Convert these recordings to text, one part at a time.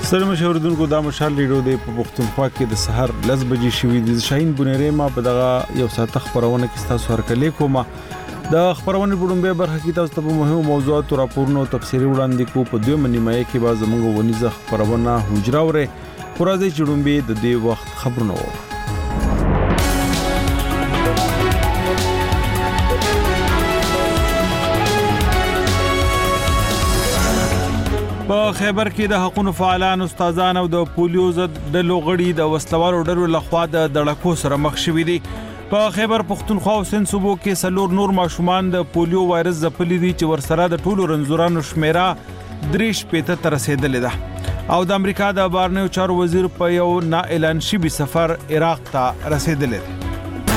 سلام مشاوردونکو دا مشال ریډیو د پښتونخوا کې د سحر 10 بجې شوې د شاهین بنيري ما په دغه یو ساعت خبرونه کې تاسو هرکلې کومه د خبرونه په ډومبه برخه کې تاسو ته مهمه موضوعات او راپورونه او تفصیلي وړاندې کو په دوه منیمه کې به زموږ ونیزه خبرونه حجره وره پرځي چې ډومبه د دې وخت خبرونه په خیبر کې د حقوقو فعالان استادان او د پولیو ضد د لوغړی د وسلوالو ډلو لخوا د دړکو سره مخ شوې دي په خیبر پښتونخوا او سند صوبو کې سلور نور ماشومان د پولیو وایرس ځپلي دي چې ورسره د ټولو رنځورانو شمیره 3 ته رسیدلې ده او د امریکا د بهرنیو چارو وزیر په یو نا اعلان شوی سفر عراق ته رسیدلی دی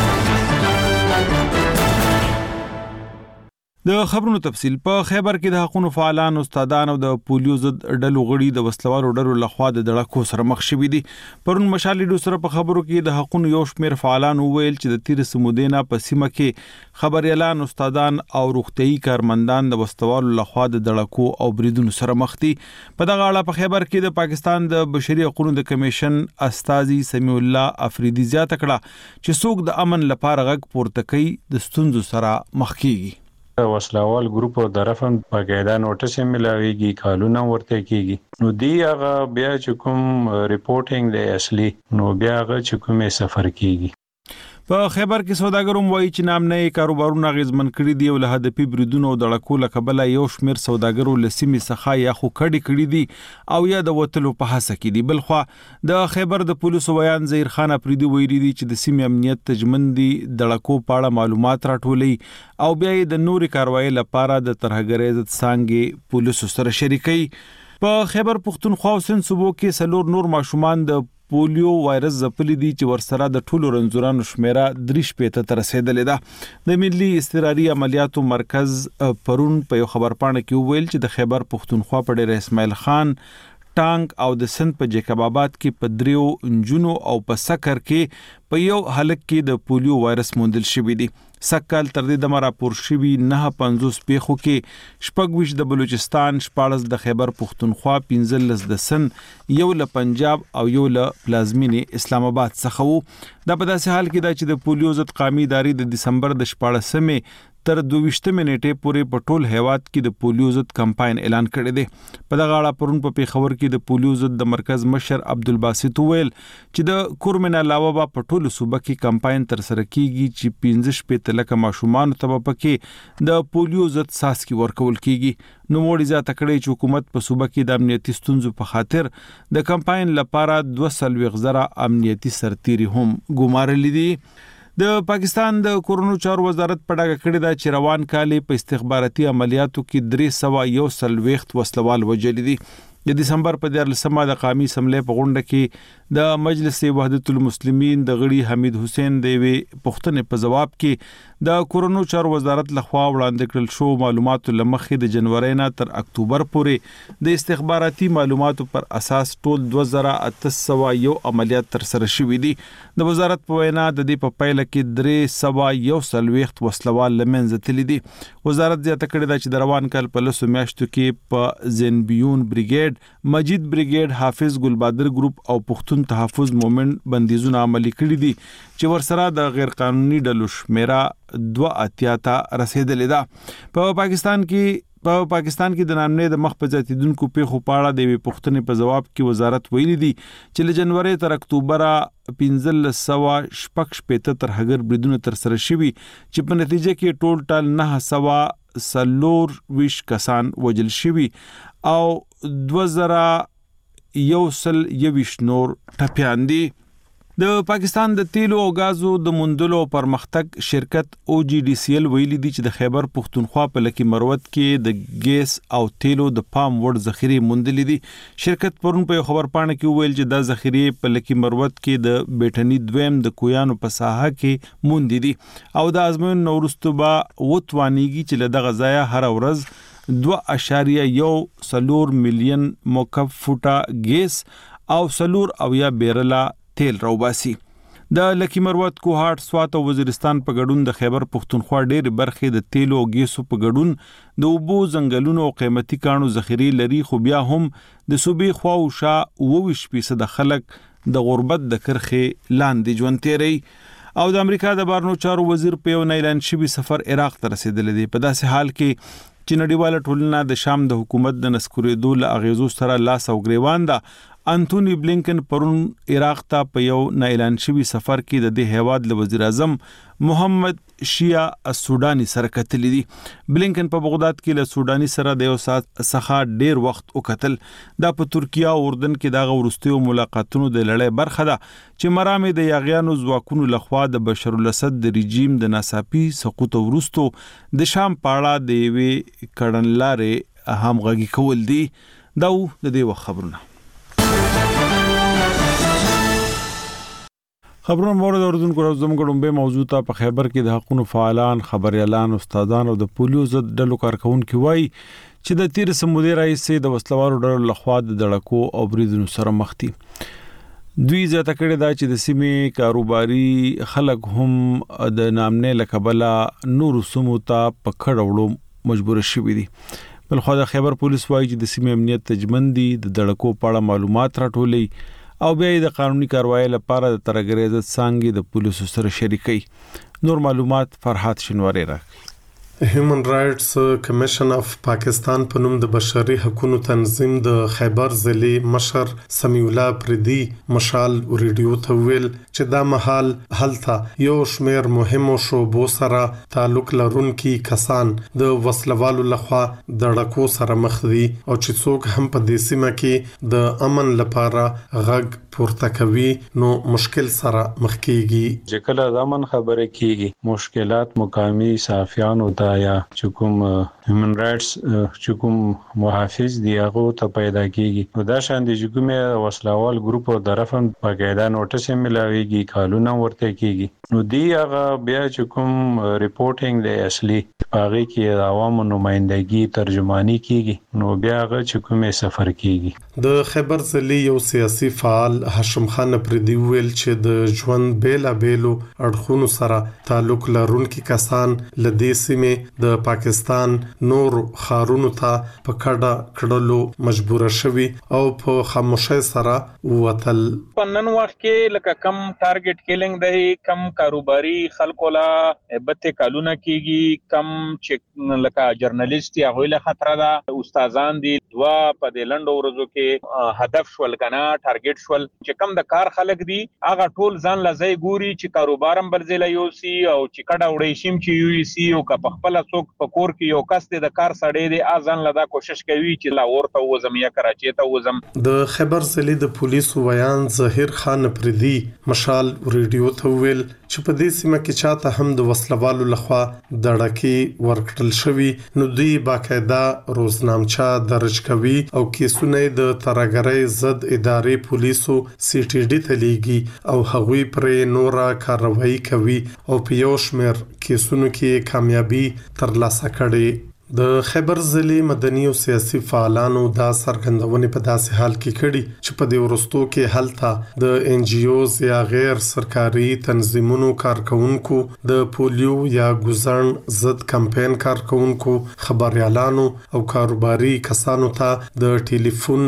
د خبرونو تفصیل په خیبر کې د حقوقو فعالان استادان او د پولیو ضد ډلو غړي د وسلوالو ډلو لخوا د دړکو سره مخ شوي دي پرون مشالې سره په خبرو کې د حقوقو یو شمېر فعالان وویل چې د تیر سمودینا په سیمه کې خبريالان استادان او روغتيایي کارمندان د وسلوالو لخوا د دړکو او بریدونو سره مخ دي په دغه اړه په خیبر کې د پاکستان د بشري حقوقو د کمیشن استاذي سمیع الله افریدي زیاته کړه چې څوک د امن لپاره غږ پورته کوي د ستونزو سره مخ کیږي وسلوال ګروپ او درفن باقاعده نوټس ملاويږي کالونه ورته کیږي نو دی هغه بیا چې کوم ریپورټینګ دی اصلي نو بیا هغه چې کومه سفر کیږي په خیبر کې سوداګرو وایي چې نامنه کاروبارونه غیزمن کړي دي او له هدفي بریدونو او دړکو لکبل یو شمیر سوداګرو لسیمې څخه یا خو کړي دي او یا د وټلو په هڅه کې دي بلخوا د خیبر د پولیسو بیان زهیر خان افریدي ویلي دي چې د سیمې امنیت تجمندي دړکو په اړه معلومات راټولي او بیا د نوري کاروایی لپاره د ترهګرۍ ضد څنګه پولیسو سره شریکي په خیبر پښتونخوا او سند صوبو کې سلور نور ماشومان د پولیو وایرس ځپلي دي چې ورسره د ټولو رنځورانو شمیره 3 ته رسیدلې ده د ملي استراري عملیاتو مرکز پرون په یو خبرپاڼه کې ویل چې د خیبر پښتونخوا په ډېر اسماعیل خان ټانک او د سند په جیکب آباد کې په دریو انجونو او په سکر کې په یو حلق کې د پولیو وایرس موندل شوی دی سکل تر دې د راپور شوی 950 پیخو کې شپږ د بلوچستان 14 د خیبر پښتونخوا 15 د سند یو له پنجاب او یو له پلازمینې اسلام آباد څخه وو دا په داسې حال کې دا چې د پولیو ضد قومي ادارې د دسمبر د 14مې تر 22 نیټې پورې په ټول هیواد کې د پولیو ضد کمپاین اعلان کړی دی په دغه اړه پرون په پیښور کې د پولیو ضد د مرکز مشر عبدالباسط ویل چې د کورمن علاوه په ټولو صوبه کې کمپاین تر سره کیږي چې 15 لکه ماشومان ته پکې د پولیو ضد ساسکی ورکول کیږي نو موړي ځا تکړې چې حکومت په صوبه کې د امنیتي ستونزو په خاطر د کمپاین لپاره 200 امنیتي سرتيري هم ګمارلې دي د پاکستان د کورونو چارو وزارت په ډاګه کړی دا چې روان کال په استخباراتي عملیاتو کې 301 وسلوال وجل دي د دسمبر په 14مه د قومي اسمبلی په غونډه کې د مجلس وحدت المسلمین د غړي حمید حسین دیوی پښتنې په جواب کې د کورونو چارو وزارت لخوا وړاندې کړل شو معلوماتو لمخې د جنوري نه تر اکتوبر پورې د استخباراتي معلوماتو پر اساس ټول 2801 عملیات تر سره شوې دي د وزارت په وینا د دې په پایله کې 301 وسلوال لمنځه تللي دي وزارت زیاته کړې ده چې د روان کال په لسو میاشتو کې په زنبیون بریګیډ مجید بریګیډ حافظ ګلبادر ګروپ او پښتون تحفظ مومنت بندیزونه عملي کړي دي چې ورسره د غیر قانوني ډلو شمیره 2 ته رسیدلې ده په پاکستان کې د نامنې د مخ په ځاتیدونکو پیښو په اړه د پښتنې په جواب کې وزارت ویلي دي چې له جنوري تر اکتوبر 1515 تر هغر بریدونه تر سره شوي چې په نتیجه کې ټول 920 کسان وجل شوي او 2120 نور ټپيان دي د پاکستان د تیلو او غازو د مندلو پرمختګ شرکت OGDCL ویلي دي چې د خیبر پښتونخوا په لکی مروت کې د ګیس او تیلو د پام وړ ذخیره موندلې دي شرکت پرون په خبرپاڼه کې ویل چې د ذخیره په لکی مروت کې د بیټنی دویم د کویانو په ساحه کې موندې دي او د ازمون نورستوبا وتوانیږي چې له دغه ځای هر ورځ 2.1 مليون مکعب فوټه ګیس او 4 بیرله تیل راوباسي د لکی مروت کوهاټ سوات او وزیرستان په ګډون د خیبر پښتونخوا ډېر برخې د تیلو او ګیسو په ګډون د اوبو ځنګلونو او قیمتي کانو ذخیرې لري، خو بیا هم د صوبې خوا او شا 29% خلک د غربت د کرخې لاندې ژوند تیری. او د امریکا د بهرنیو چارو وزیر په یو اعلان شوی سفر عراق ته رسیدلی دی. په داسې حال کې چې نړیواله ټولنه د شام د حکومت د نسکورېدو له اغیزو سره لاس او ګریوان ده. انټونی بلینکن پرون عراق ته په یو اعلان شوی سفر کې د دې هیواد له وزیر اعظم محمد شیا السودانی سره کتلی دي. بلینکن په بغداد کې له سودانی سره د یو ساعت څخه ډیر وخت وکتل. دا په ترکیه او اردن کې د غوړستیو ملاقاتونو د لړۍ برخه ده چې مرامې د یاغیانو ځواکونو لخوا د بشار الاسد د رژیم د ناڅاپي سقوط وروسته د شام پاړه د یوې کړنلارې همغږي کول دي. دا د دې وخت خبرونه. خبرونه مورد اوردونکو زموږ به موضوع ته په خیبر کې د حقوقو فعالان، خبريالان، استادان او د پولیو ضد ډلو کارکونکو وایي چې د تیر سمودي رئیس د وسلوارو ډلو لخوا د دړکو او بریدونو سره مخ دي. دوی زیاته کړی دا چې د سیمې کاروباري خلک هم د نامنې لکبلا نور سمو ته په کډوړو مجبور شوي دي. بلخو د خیبر پولیس وایي چې د سیمې امنیت تجمن دي، د دړکو په اړه معلومات راټولي او بیا د قانوني کاروایی لپاره د ترګری عزت څنګه د پولیسو سره شریکي. نور معلومات فرحات شینواری راکړي. هیومن رائټس کمیشن اف پاکستان په نوم د بشري حقوقو تنظیم د خیبر ضلع مشر سمیع الله پردي مشال ریډیو ته ویل چې دا مهال هلته یو شمیر مهمو شوبو سره تعلق لرونکي کسان د وسلوالو لخوا د ډکو سره مخ دي او چې څوک هم په دې سیمه کې د امن لپاره غږ پورته کوي نو مشکل سره مخ کیږي. چې کله د امن خبره کیږي مشکلات مقامی صحافیانو ته یا چې کوم هیومن رائټس چې کوم محافظ دی هغه ته پیدا کیږي. دا شان دي چې کومه وسلوال ګروپ او طرفن په قاعده نوټس ملاويږي، کالونه ورته کیږي. نو دی هغه بیا چې کوم ریپورټینګ دی اصلي هغه کې د عوامو نمائندګي ترجمانی کیږي. نو بیا هغه چې کومه سفر کیږي. د خیبر ضلع یو سیاسي فعال هاشم خان پردي ویل چې د ژوند بیلا بیلو اړخونو سره تعلق لرونکي کسان لدې سیمه د پاکستان نور خارونو ته په کډه کډلو مجبور شوي او په خاموشۍ سره وتل. پنن وخت کې لکه کم ټارګټ کیلینګ دی، کم کاروباري خلکو لا بته کالونه کیږي، کم چې لکه جرنالیست یا غویله خطر ده، استادان دي دوا په د لندو ورځو کې هدف شول کنه ټارګټ شول چې کم د کار خلک دي هغه ټول ځان لځای ګوري چې کاروبارم بلځله یو سی او چې کډه وړي شیم چې یو سی او په خپل څوک په کور کې یو کس د کار سړی دی ځان لدا کوشش کوي چې لا ورته وزم یا کراچي ته وزم. د خیبر ضلع د پولیسو ویان ظاهر خان پردي مشال ریډیو ته ویل چې په دې سیمه کې چاته هم د وسلوالو لخوا دړکې ورکړل شوی نو دوی باقاعده روزنامچه درج کوي او کیسونه د ترګری ضد ادارې پولیسو سی ټي ډي ته لیږي او هغوی پرې نورا کاروایی کوي او په یو شمیر کیسونو کې کامیابی ترلاسه کړي. د خیبر ضلع مدني او سیاسي فعالانو دا سرګندونه په داسې حال کې کړي چې په دې ورستو کې هلته د ان جی اوز یا غیر سرکاري تنظیمونو کارکونکو، د پولیو یا ګوزن ضد کمپاین کارکونکو، خبريالانو او کاروباري کسانو ته د ټلیفون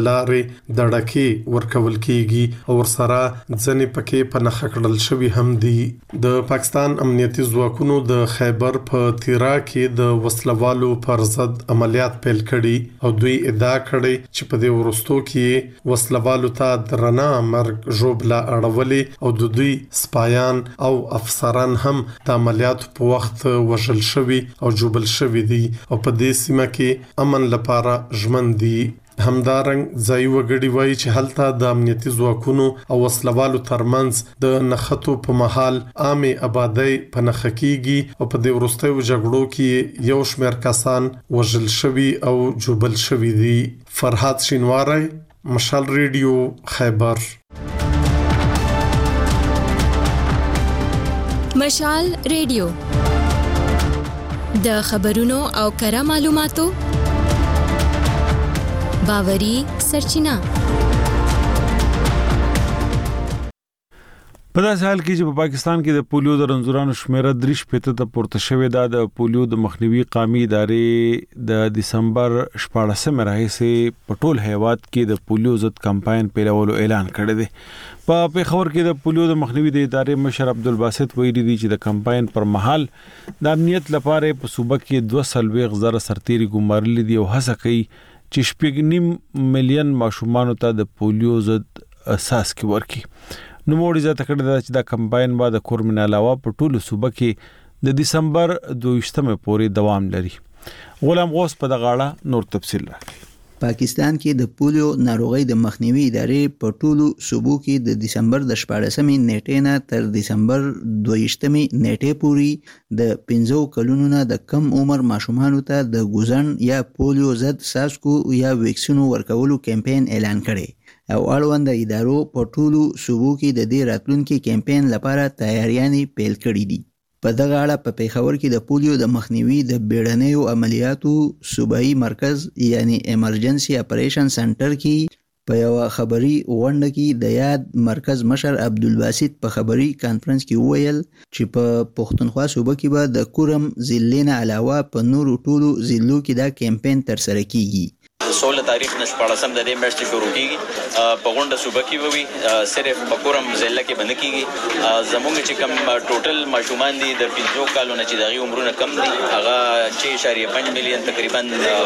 لارې دړکې ورکول کیږي او ورسره ځنې پکې په نخښه کړل شوی هم دي. د پاکستان امنیتي ځواکونو د خیبر په تیرا کې د وسلوالو پر ضد عملیات پیل کړي او دوی ادعا کړي چې په دې ورستو کې وسلوالو ته درنه مرګ ژوبله اړولې او د دوی سپایان او افسران هم د عملیات په وخت وژل شوي او جوبل شوي دي او په دې سیمه کې امن لپاره ژمن دي. همدارنګ ځای وګړي وایي چې هلته د امنیتي ځواکونو او وسلوالو ترمنځ د نخښتو په محل عامه آبادی په نخښه کیږي او په دې وروستیو جګړو کې یو شمېر کسان وژل شوي او جوبل شوي دي. فرحات شینواری، مشال ریډیو، خیبر. مشال ریډیو د خبرونو او کره معلوماتو باوري سرچینه. په داسې حال کې چې په پاکستان کې د پولیو د رنځورانو شمیره 3 ته پورته شوې ده. د پولیو د مخنیوي قومي ادارې د دسمبر 14 راهیسې په ټول هیواد کې د پولیو ضد کمپاین پیلولو اعلان کړی دی. په پیښور کې د پولیو د مخنیوي د ادارې مشر عبدالباسط ویلي دی چې د کمپاین پر مهال د امنیت لپاره په صوبه کې 2.2 سرتيري ګمارلي دي او هڅه کوي چې 8.5 مليون ماشومان ته د پولیو ضد اساس کې ورکړي. نو موږ زیاته کړی دا چې دا کمپاین بعد کورمن علاوه په ټولو صوبه کې د دسمبر 22 پورې دوام لري. غلام غوث په دغه اړه نور تفصیل راکړي. پاکستان کې د پولیو ناروغۍ د مخنیوي ادارې په ټولو صوبو کې د دسمبر د 14 نیټې نه تر دسمبر 22 نیټې پورې د 15 کلونو نه د کم عمر ماشومانو ته د ګوزن یا پولیو ضد څاڅکو یا ویکسینو ورکولو کمپاین اعلان کړي او اړوند ادارو په ټولو صوبو کې د دې راتلونکي کمپاین لپاره تیاریانې پیل کړې دي. په دغه اړه په پیښور کې د پولیو د مخنیوي د بیړنیو عملیاتو صوبایي مرکز یعنی ایمرجنسي اپریشن سنټر کې په یو خبري غونډه کې د یاد مرکز مشر عبدالباسط په خبري کانفرنس کې وویل چې په پښتونخوا صوبه کې به د کورم ضلع نه علاوه په نورو ټولو ضلعو کې دا کمپاین ترسره کیږي. 16 تاریخ نه 14 د دې میاشتې شروع کیږي. په غونډه صوبه کې وي صرف په کورم ضلع کې باندې کیږي. زموږ چې کم ټوټل ماشومان دي د 15 کالو نه چې دغه عمرونه کم دي هغه 6.5 مليون تقریبا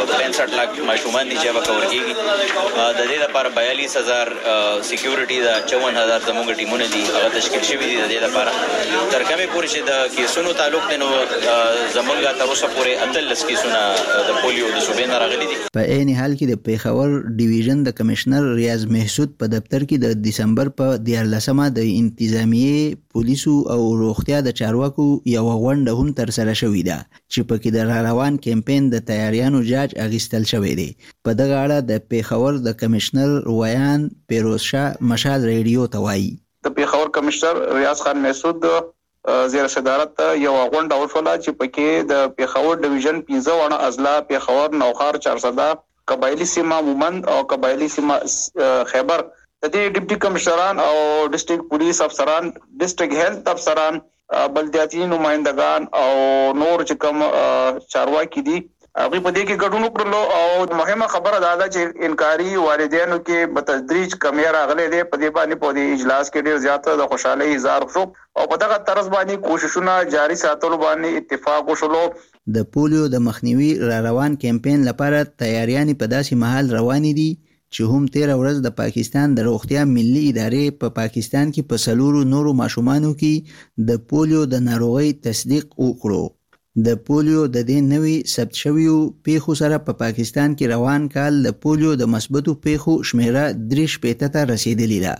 65 لک ماشومان دي چې به کور کیږي. د دې لپاره 42000 سکیورټي دا 54000 زموږ ټیمونه دي هغه تشکیل شوي دي. د دې لپاره تر کومه پورې چې د کیسونو تعلق دی نو زموږ تر اوسه پورې 18 کیسونه د پولیو د صوبې نه راغلي دي. په عین حال کې د پیښور ډیویژن د کمشنر ریاض محسود په دفتر کې د دسمبر په 14مه د انتظامیه پولیسو او روغتیا د چارواکو یو غونډه هم ترسره شوې ده چې په کې د روان کمپاین د تیاریانو جاج اخیستل شوی دی. په دغه اړه د پیښور د کمشنر ویان پیروز شاه مشال ریډیو ته وایي. د پیښور کمشنر ریاض خان محسود زیر صدارت یو غونډه وشوله چې پکې د پیښور ډیویژن 15 ونه اضلاع پیښور نوخار 400 قبایلی سیمه مومند او قبایلی سیمه خیبر د دې ډیپټي کمشنران او ډیسټریکټ پولیس افسران ډیسټریکټ هیلث افسران بلدیاتي نمائندگان او نور چې کوم چارواکي دي هغه په دې کې ګډون وکړلو او مهمه خبره دا ده چې انکاري والدینو کې بتدریج کمی راغلي دي. په دې باندې په دې اجلاس کې ډیر زیاته د خوشحالي اظهار شو او په دغه طرز باندې کوششونه جاري ساتلو باندې اتفاق وشولو. د پولیو د مخنیوي روان کمپاین لپاره تیاریانې په داسې مهال روانې دي چې هم 13 ورځ د پاکستان د روغتیا ملي ادارې په پاکستان کې په سلورو نورو ماشومانو کې د پولیو د ناروغۍ تصدیق وکړو. د پولیو د دې نوي ثبت شویو پیښو سره په پاکستان کې روان کال د پولیو د مثبتو پیښو شمیره 3 ته رسیدلې ده.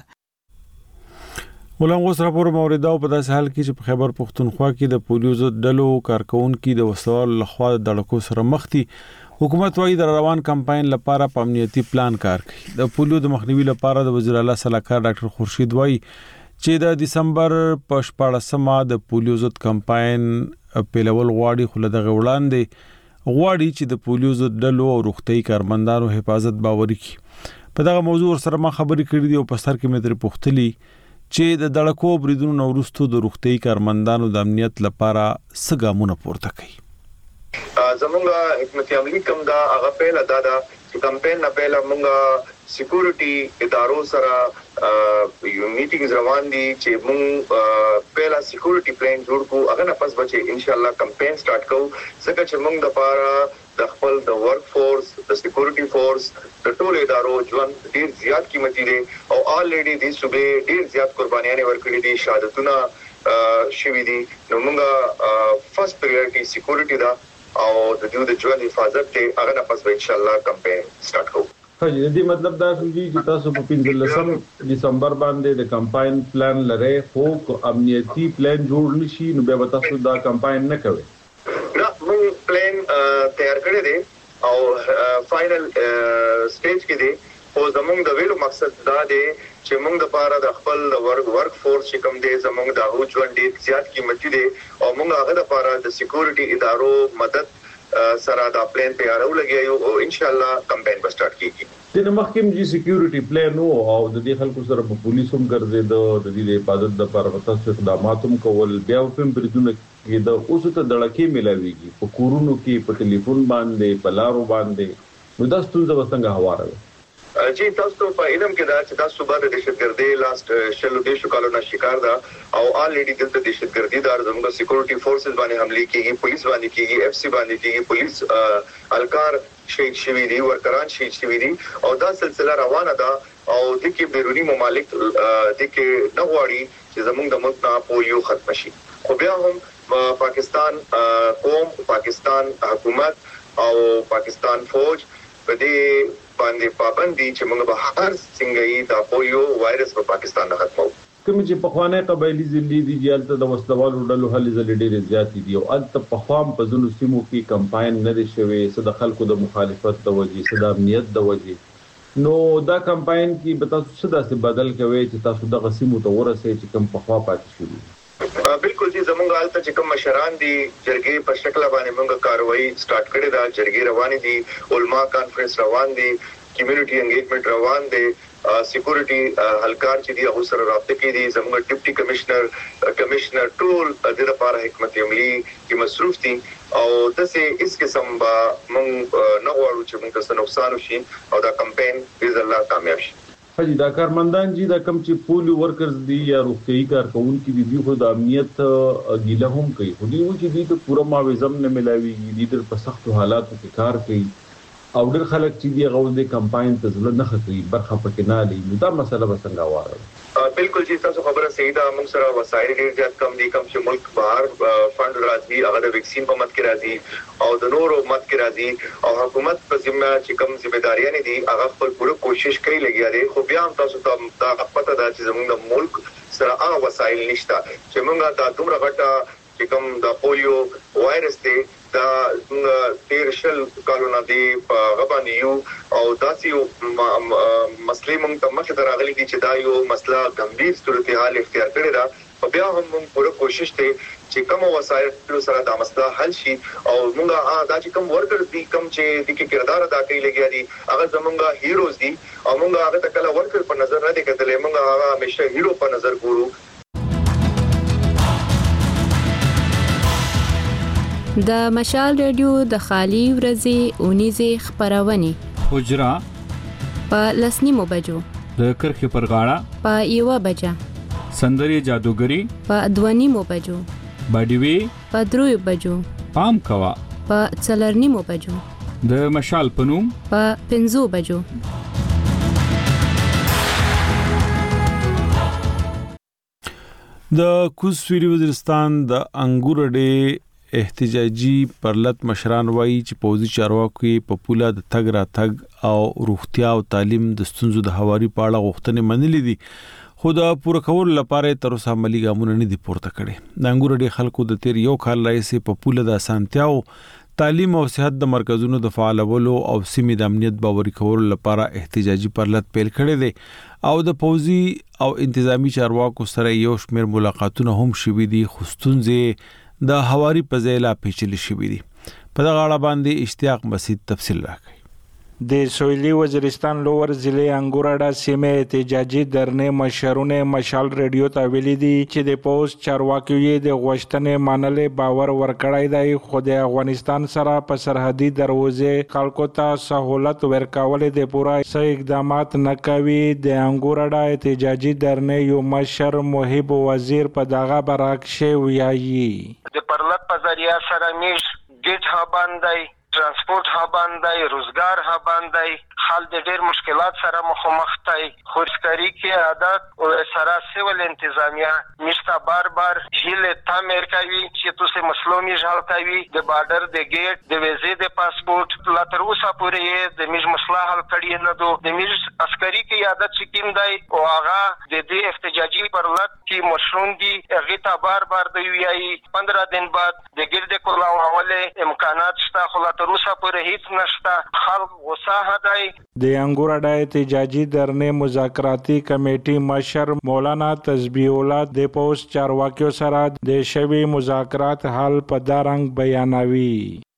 غلام غوث راپور موریدا په داسې حال کې چې په خیبر پښتونخوا کې د پولیو ضد ډلو کارکونکو د وسوال لخوا د دړکو سره مخ دي. حکومت وايي د روان کمپاین لپاره په امنیتي پلان کار کوي. د پولیو د مخنیوي لپاره د وزیر اعلی صلاحکار ډاکټر خورشید وايي چې د دسمبر په 14مه د پولیو ضد کمپاین پیلول غواړي خو دغه وړاندې غواړي چې د پولیو ضد ډلو او روغتي کارمندانو حفاظت باوري کړي. په دغه موضوع سره ما خبرې کړې دي او په سر کې مې تر پوښتلي چې د دړکو بریدونو نو وروسته د روغتي کارمندانو د امنیت لپاره څه ګامونه پورته کوي. زمونږ حکمت عملی کوم دا هغه پیل ادا دا چې کمپاین نه پیل مونږ سکیورټي ادارو سره یو میټینګز روان دي چې مونږ پیلا سکیورټي پلان جوړ کو هغه نه پس بچي ان شاء الله کمپاین سٹارټ کوو ځکه چې مونږ د پاره د خپل د ورک فورس د سکیورټي فورس د ټول ادارو ژوند ډیر زیات قیمتي دي او الریډي د صوبې ډیر زیات قربانیاں ورکړي دي شهادتونه شوي دي. نو مونږه فرست پریورټي سکیورټي دا او د دې د ژوند حفاظت ته هغه نه پس ان شاء الله کمپاین سٹارټ کوو. دې مطلب دا دی چې تاسو په 15 دسمبر باندې د کمپاین پلان لري خو امنیتي پلان جوړ نشي نو بیا تاسو دا کمپاین نه کوي. نه موږ پلان تیار کړی دی او فائنل سټیج کې دی او زموږ د ویلو مقصد دا دی چې موږ د پاره د خپل ورک فورس چې کوم دی زموږ د هغو ژوند ډیر زیات قیمتي دی او موږ هغه د پاره د سکیورټي ادارو مدد سره دا پلان تیارو لګیو او ان شاء الله کمپاین به سٹارټ کیږي. د مخکم جی سکیورټي پلان او د دې خلکو سره په پولیسوم ګرځېد د دې حفاظت لپاره تاسو اقدامات هم کول بیا هم بریدونه کې د اوسه ته دړکې ملاويږي په کورونو کې په ټلیفون باندې په لارو باندې نو دا ستونزه وسنګ هواره جی تاسو په علم کې دا چې تاسو باندې دهشتګردي لاست شلو دیشو کالو نه شکار دا او الریډي دلته دهشتګردي دار زموږ سکیورټي فورسز باندې حمله کیږي پولیس باندې کیږي اف سی باندې کیږي پولیس الکار شهید شوی دي ورکران شهید شوی دي او دا سلسله روانه ده او د کې بیرونی ممالک د کې نغواړي چې زموږ د ملک نه پولیو ختم شي خو بیا هم پاکستان قوم پاکستان حکومت او پاکستان فوج په دې باندې پابندي چې موږ به هر څنګه دا پولیو وایرس په پاکستان نه ختمو کوم چې په خوانه قبایلی ځلې دي جالته د وسلوالو ډلو هلي ځلې ډېرې زیاتې دي او البته په خوام په ځینو سیمو کې کمپاین نه دی شوی صد خلکو د مخالفت د وجې صد امنیت د وجې نو دا کمپاین کې به تاسو څه داسې بدل کوي چې تاسو د غسیمو ته ورسې چې کم په خوا پاتې شوی بالکل جی زمونږ حالت چې کوم مشران دي جرګې په شکل باندې موږ کاروایی سٹارټ کړې ده جرګې روان دي علما کانفرنس روان دي کمیونټي انګیجمنٹ روان دي سکیورټي هلکار چې دی هغه سره رابطه کې دي زموږ ډیپټي کمشنر ټول د لپاره حکمت عملی کې مصروف دي او دسه اس قسم با موږ نه غواړو چې موږ څه نقصان وشي او دا کمپاین باذن الله کامیاب شي حاجی دا کارمندان جی دا کم چې پولیو ورکرز دي یا روغتيایي کارکونکو دي خو د امنیت ګیله هم کوي خو دوی چې دي ته پوره معاوضه نه ملاوي دي د په سختو حالاتو کې کار کوي او ډېر خلک چې دی غو د کمپاین ته ځل نه خطري برخه پکې نه لې نو دا مسله به څنګه واره بالکل جی تاسو خبره صحیح ده موږ سره وسایل ډېر زیات کم دي کم چې ملک بهر فند راځي هغه د ویکسین په مت کې راځي او د نورو مت کې راځي او حکومت په ذمہ چې کم ځمېداریاں دي هغه خپل پوره کوشش کوي لګیا دي خو بیا هم تاسو ته دا پته ده چې زموږ ملک سره هغه وسایل نشته چې موږ دا دومره غټه چې کوم د پولیو وایرس دی دا تیرشل کالونه دی په غبانی یو او داسې مسلې موږ ته مخه دراغلي دي چې دا یو مسله ګمभीर صورتحال اختیار کړی دا بیا هم موږ پوره کوشش کوي چې کوم وسایل سره دا مسله حل شي او موږ دا چې کوم ورکر دي کوم چې د کې کردار ادا کوي لګیا دي هغه زمونږ هیروز دي او موږ هغه ته کله ورکر په نظر نه دي کتلې موږ هغه همیشه هیرو په نظر ګورو د مشال رادیو د خالی ورځې اونیزه خبرونه حجرا په لسنیمو بجو د کرخې پر غاړه په یوه بجه سندري جادوګری په دوانیمو بجو باډیوي په دروي بجو پام کوا په څلرنیمو بجو د مشال پنوم په 5 بجو د کوزسویری وزیرستان د انګور ډې احتجاجي پرلط مشران وایي چې پوزي چارواکي په پوله د تګ را تګ او روغتیا او تعلیم د ستونزو د حواري پاړه غوښتنې منلې دي خو د پوره کول لپاره تر اوسه عملي ګامونه نه دي پورته کړي د انګور ډې خلکو د تیر یو کال راځي په پوله د اسانتیاو تعلیم او صحت د مرکزونو د فعالولو او سیمې د امنیت باوري کولو لپاره احتجاجي پرلط پیل کړي دي او د پوزي او انتظامی چارواکو سره یو شمېر ملاقاتونه هم شوي دي خو ستونزې د حواري په ځای لا پیچلي شوي دي په دغه اړه باندې اشتیاق مسعود تفصیل راکړي د سویلی وزیرستان لوور ضلع انګوراډا سیمه احتجاجي درنې مشرونه مشال رادیو ته ویلي دي چې د پوز چارواکي د غوښتنې منلې باور ورکړای دی خو د افغانستان سره په سرحدي دروازې خلکو ته سہولت ورکول د پوره صحیح اقدامات نه کوي د انګوراډا احتجاجي درنې یو مشر محب وزیر په دغه برعکس ویایي د پرلط په ذریعہ سره میش ګټ ها باندې ترانسپورت ها باندې روزګار ها باندې حال د ډېر مشکلات سره مخامخ دي خورسکري کې عادت او سره سیول انتظامیه مشته بار هیله تعمیر کوي چې تاسو مسلومي ژړ کوي د بارډر د گیټ د ویزې د پاسپورت لا تر اوسه پورې د میج مسله حل کړی نه دو د میج عسکري کې عادت چکیم دی او هغه د دې احتجاجي پرلط کې مشرون دي هغه ته بار دی ویایي 15 دن بعد د ګرد کولاو حواله امکانات شته خو لا تر اوسه پورې هیڅ نشته خلک غوسه هداي د انګوراډا احتجاجي درنې مذاکراتي کمیټې مشر مولانا تسبیح الله د پوز چارواکیو سره د شوی مذاکرات حل په دارنګ بیانوي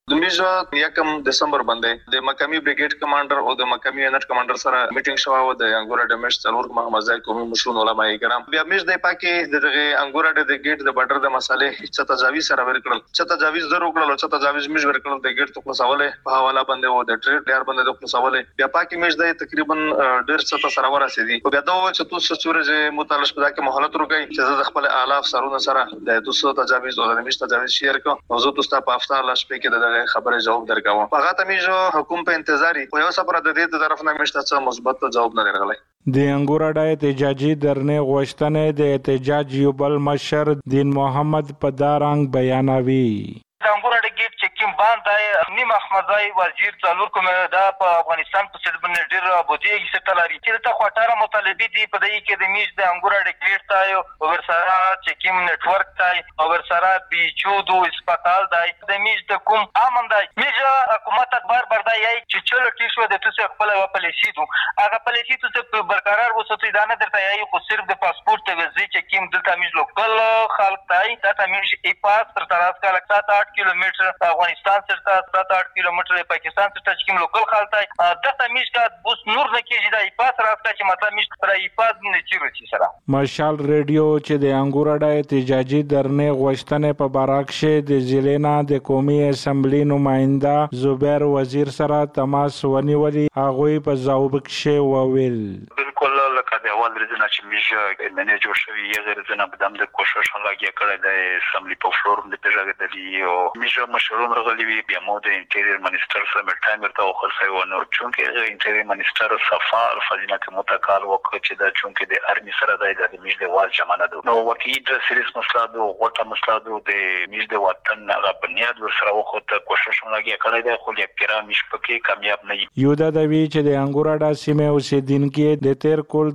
د میجا 1 دسمبر باندې د مقامی بریګیډ کمانډر او د مقامی یونټ کمانډر سره میټینګ شوه او د انګورا ډیمش څلور محمد زاید قومي مشرون علماء کرام بیا میج د پاکي د انګورا د گیټ د بارډر د مسالې چې تجاویز سره ورکړل چې تجاویز درو کړل او چې تجاویز میج ورکړل د گیټ تو خلاصوله په حواله باندې او د ټریډ ډیر باندې د خلاصوله بیا پاکي میج د تقریبا ډیر څه سره ورسېدي او بیا دا چې تاسو سورج متعلق په دغه مهلت ورکړي چې د خپل الاف سرونه سره د 200 تجاویز او د میج تجاویز شیر کو او زه تاسو په افطار لاس په کې د خبره جواب درکوم هغه ته میجو حکومت په انتظاری خو یو صبر د دې طرف نه مشته څه مثبت جواب نه درغلی د انګورا د احتجاجي درنه غوښتنې د احتجاج یو بل مشر دین محمد پدارنګ بیانوي د انګورا د گیټ چې کوم باندې نیم احمدزای وزیر څلور کوم دا په افغانستان په سر باندې ډیر بودی څه لري چې ته خاطر مطالبه دي په دې کې د میج د انګورا د گیټ تایو او ورسره چې کوم نت ورک تای او ورسره بیچودو هسپتال دی د میج د کوم امندای میج حکومت بار بار دی چې چلو کې شو د تاسو خپل پالیسی دو هغه پالیسی ته برقرار وساتئ دا نه درته یی خو صرف د پاسپورت ته وزي چې کوم دلته میج لوکل خلک تای دا میج ای پاس تر تراس کا لګتا 8 کیلومتر افغانستان څخه 7-8 کیلومتر پاکستان څخه چې کوم لوکل خلک تای دا میج کا بوس نور نه کیږي دا ای پاس راځي چې مطلب میج تر ای پاس نه چیرې سره مشال ریډیو چې د انګورا د احتجاجي درنه غوښتنې په باراکشه د ضلع د قومي اسمبلی نماینده زبیر وزیر سره تماس ونیولي هغه په ځواب کې وویل بالکل لکه د اول ورځې چې میج منې جوړ شوی یې غیر ځنه په دم د کوشش لګیا کړی د اسمبلی په فلور د پیژګه دی او میج مشرون رغلی وی بیا مو د انټیریر منیسټر سره ټایم ورته خو ځای ونه چونکه انټیریر منیسټر صفار فضیلت متکال وکړ چې دا چونکه د ارمی سره د میج د واز جمانه دو نو وکیل د سریس مسله دو غوټه مسله دو د میج د وطن هغه بنیاد ورسره وخت کوشش لګیا کړی دی خو یې پیرا میش پکې کامیاب نه یو دا وی چې د انګورا د سیمه اوسیدونکو د تیر کول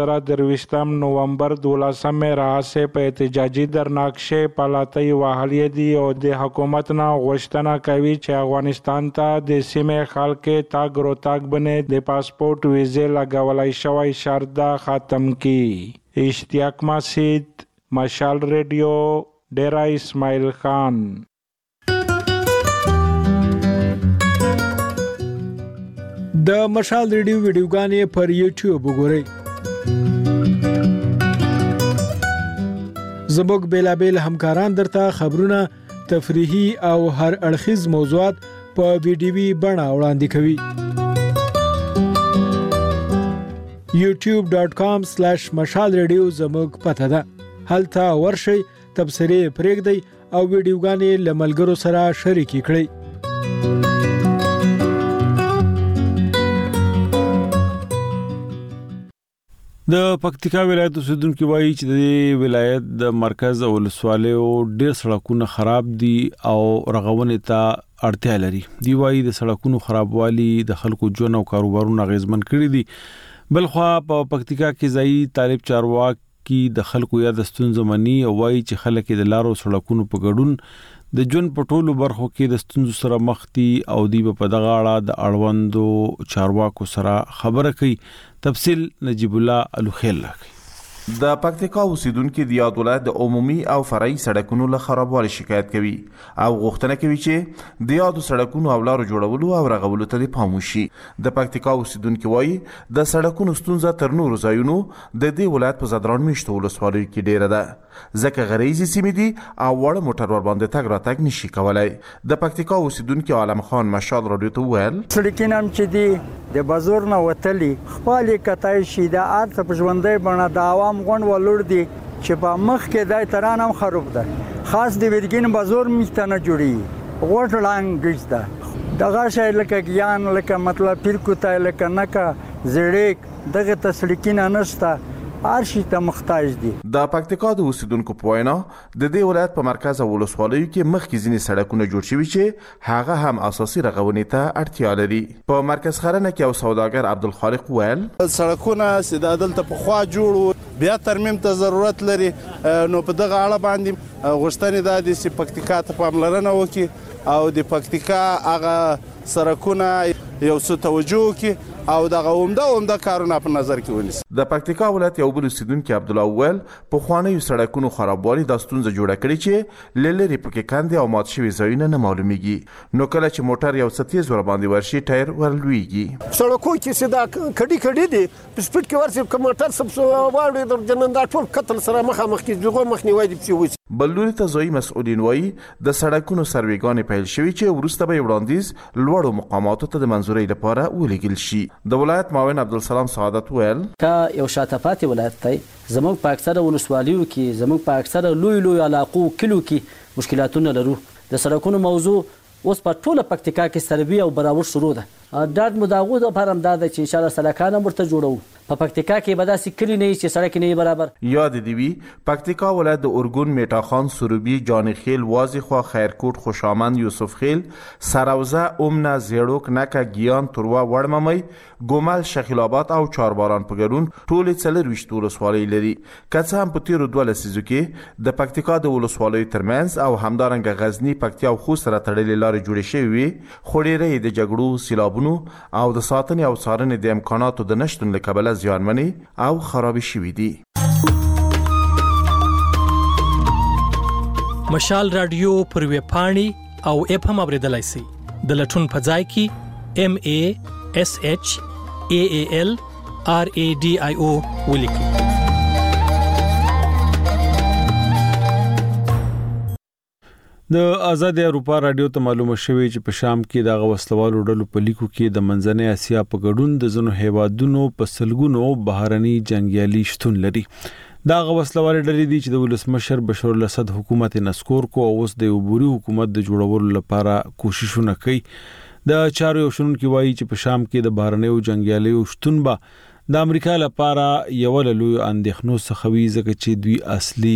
2023 نومبر 12 راځه په احتجاجي درناکشه پالاتي وحالي دي او د حکومت نه غوښتنه کوي چې افغانستان ته د سیمه خلک تاګ روتاګ بنه د پاسپورت ویزه لګولای شوی شرط ختم کی اشتیاق مسجد مشال ریډیو ډیرا اسماعیل خان د مشال ریډیو ویډیوګانې پر یوټیوب وګورئ زموږ بیلابل همکاران درته خبرونه تفریحي او هر اړخیز موضوعات په ویډیوي بڼه وړاندې کوي youtube.com/mashalradio زموږ پته ده هلته ورشئ تبصرې پرېږدئ او ویډیوګانې له ملګرو سره شریکې کړئ د پکتیکا ولایت اوسیدونکو وایي چې د ولایت د مرکز او ولسوالیو ډېر سړکونه خراب دي او رغونې ته اړتیا لري دی وایي د سړکونو خرابوالي د خلکو ژوند او کاروبارونو اغیزمن کړي دي بلخوا په پکتیکا کې ځای طالب چارواکي د خلکو یا د ستونزو مني او وایي چې خلک د لارو سړکونو په ګډون د ژوند په ټولو برخو کې د ستونزو سره مخ دي او دی په دغه اړه د اړوندو چارواکو سره خبره کوي تفصیل نجیب الله الوخیل لکه د پکتیکا اوسیدونکو د یاد ولایت د عمومي او فرعي سړکونو له خرابوالي شکایت کوي او غوښتنه کوي چې د یادو سړکونو او لارو جوړولو او رغولو ته پام وشي د پکتیکا اوسیدونکو وایي د سړکونو ستونزه تر نورو ځایونو د دې ولایت په زدران میشتو ولسوالیو کې ډیره ده ځکه غریزي سیمې دي او وړ موټر ور باندې تګ راتګ نشي کولای د پکتیکا اوسیدونکو عالم خان مشال رادیو ته ویل سړکونه چې دي د بازار نه وتلي خپل کتای شي د ارت په ژوندۍ بڼه د عوام غون ولور دي چې په مخ کې دای ترانم خراب ده خاص د ویرګین بازار میستانه جوړي غوټ لانګز ده دغه شی لکه ګیان لکه مطلب پیر کوتای لکه نکا زړیک دغه تسلیکینه نشته ارشي ته محتاج دي د پکتیکا د اوسیدونکو په وینا د دې ولایت په مرکز او ولسوالیو کې مخکې ځینې سړکونه جوړ شوي چې هغه هم اساسي رغونې ته اړتیا لري په مرکز خرنه کې او سوداګر عبدالخالق ویل سړکونه سیدادل ته په خوا جوړو بیا ترمیم ته ضرورت لري نو په دغه اړه باندې غوښتنې دا دي چې پکتیکا ته پاملرنه وکړي او د پکتیکا هغه سړکونه یو څه توجه وکړي او دغه عمده کارونه په نظر کې ونیسي. د پکتیکا ولایت یو بل اوسیدونکي عبدالله وویل پخوانیو سړکونو خرابوالي دا ستونزه جوړه کړې چې لری پکې کاندي او مات شوي ځایونه نه معلومیږي. نو کله چې موټر یو څه تیز ور باندې ورشي ټایر ورلويږي. سړکو کې سدا کډي دي په سپیډ کې ورسې کومټر سب واړې د جنندا ټول قتل سره مخامخ کې جوړه مخنیوي دي چې بلوري ته ځای مسؤلین وایي د سړکونو سروېګانې پیل شوي چې وروسته به وړاندیز لوړو مقاماتو ته د منظورۍ لپاره ولېږل شي. د ولایت معاون عبدالسلام سعادت ویل کا یو شاته پاتې ولایت دی زموږ په اکثره ولسوالیو کې زموږ په اکثره لوی علاقو کلو کې مشکلاتونه لرو. د سړکونو موضوع اوس په ټوله پکتیکا کې سروي او براور شروع ده. ډاډ مداغو د لپاره هم دا ده چې انشاءالله سړکانه ورته جوړو. په پکتیکا کې به داسې کلي نه وي چې سړک نه وي برابر. یاد دې وي پکتیکا ولایت د ارګون، میټاخان، سروبي، جانخیل، واځخوا، خیرکوټ، خوشامند، یوسف خیل، سروزه، اومنه، زیړوک، نکه، ګیان، تروا، وړممۍ، ګومل، شخیل آباد او چارباران په ګډون ټولې 24 ولسوالۍ لري. که څه هم په تیرو 2 لسیزو کې د پکتیکا د ولسوالیو ترمنځ او همدارنګه غزنی، پکتیا او خوست سره تړلې لارې جوړې شوې وي، خو ډېری د جګړو، سیلابونو او د ساتنې او څارنې د امکاناتو د نشتون له کبله زیانمنې او خرابې شوي دي. مشال رادیو پر ویب پاڼې او اپ هم اوریدلای شئ. د لټون په ځای کې MASHAALRADIO ولیکئ. د آزادې اروپا رادیو ته معلومه شوې چې په شام کې د غوسلوالو ډلو په لیکو کې د منځنۍ اسیا په ګډون د ځینو هیوادونو په سلګونو بهرني جنگیالي شتون لري. دا غوسلوالې ډلې دي چې د ولسمشر بشار الاسد حکومت نسکور کو او اوس د عبوري حکومت د جوړولو لپاره کوششونه کوي. د چارو شنونکو وایي چې په شام کې د بهرنیو جنگیالیو شتون به د امریکا لپاره یو لوی اندېښنو څخه وي ځکه چې دوی اصلي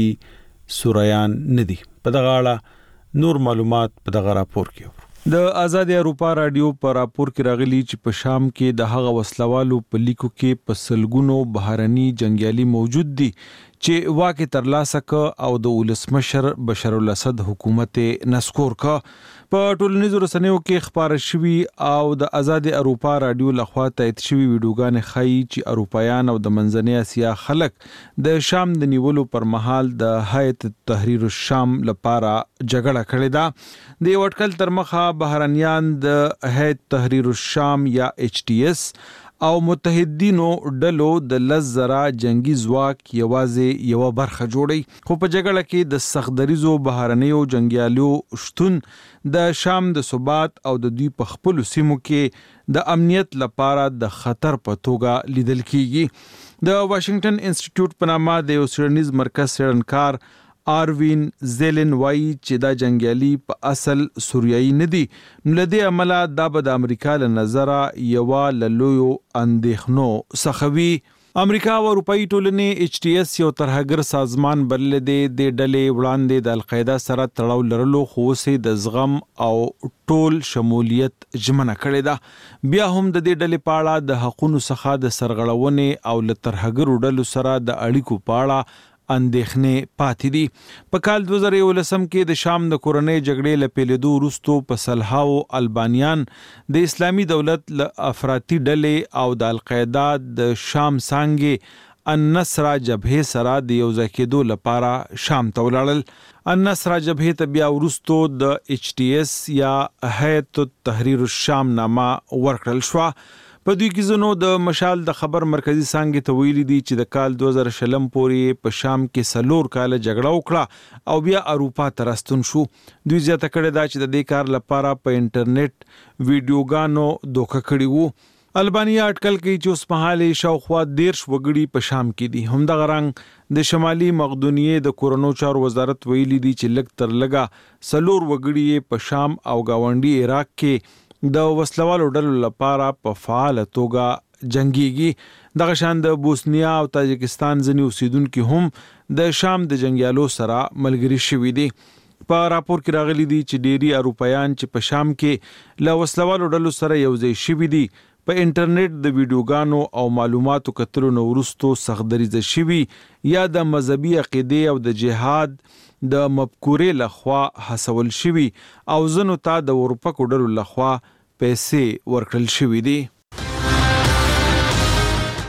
سوریان نه دي. په دغه اړه نور معلومات په دغه راپور کې د آزادې اروپا رادیو په راپور کې راغلي چې په شام کې د هغه وسلوالو په لیکو کې په سلګونو بهرني جنگیالي موجود دي چې واکه ترلاسه ک او د ولسمشر بشار الاسد حکومت نسکور ک. په ټولنیزو رسنیو کې خبره شوي او د آزادې اروپا رادیو لخوا تایید شوي ویډیوګانې ښیي چې اروپایان او د منځنۍ اسیا خلک د شام د نیولو پر مهال د هیئت تحریر الشام لپاره جګړه کړې ده. د یو اټکل تر مخه بهرنیان د هیئت تحریر الشام یا HTS او متحدینو ډلو د لزرا جنگي ځواک یوازې یو برخه جوړي. خو په جګړه کې د سختدریزو بهرنیو جنگیالیو شتون د شام د ثبات او د دوی په خپل سیمو کې د امنیت لپاره د خطر په توګه لیدل کیږي. د واشنگټن انسټیټیوټ په نامه د یو څېړنیز مرکز څېړنکار آروین زیلن وایي چې دا جنگیالي په اصل سوریایي نه دي. نو له دې امله دا به د امریکا له نظره یوه له لویو اندېښنو څخه وي. امریکا او اروپایي ټولنې HTS یو ترهګر سازمان بللی دی. د ډلې وړاندې د القاعده سره تړاو لرلو خو اوسې د زغم او ټول شمولیت ژمنه کړې ده. بیا هم د دې ډلې په اړه د حقونو څخه د سرغړونې او له ترهګرو ډلو سره د اړیکو په اړه اندېښنې پاتې دي. په کال 2011 کې د شام د کورنۍ جګړې له پیلېدو وروسته په سلهاو البانیان د اسلامي دولت له افراطي ډلې او د القاعده د شام څانګې النصر جبهه سره د یو ځای کېدو لپاره شام ته ولاړل. النصر جبهه ته بیا وروسته د HTS یا هیئت تحریر الشام نامه ورکړل شوه. په دوی کې زنو د مشال د خبر مرکزی څانګې ته ویلي دي چې د کال 2020 پورې په شام کې 4 کال جګړه وکړه او بیا اروپا ته راستون شو. دوی زیاته کړې ده چې د دې کار لپاره په انټرنیټ ویډیوګانو دوکه کړي وو. البانیا اټکل کوي چې اوس مهال شاوخوا 13 وګړي په شام کې دي. همدغه رنګ د شمالي مقدونیې د کورونو چارو وزارت ویلي دي چې لږ تر لږه 4 وګړي په شام او گاونډي عراق کې د وسلوالو ډلو لپاره په فعال توګه جنگيږي. دغه شان د بوسنیا او تاجکستان ځینې اوسیدونکو هم د شام د جنگیالو سره ملګري شوي دي. په راپور کې راغلي دي چې ډيري اروپایان چې په شام کې له وسلوالو ډلو سره یوځای شوي دي په انټرنیټ د ویډیوګانو او معلوماتو کتلو نو وروسته سختدریزه شوي یا د مذهبي عقیدې او د جهاد د مفکورې لخوا حسول شوي او ځنو ته د اورپکو ډلو لخوا پیسې ورکړل شوي دي.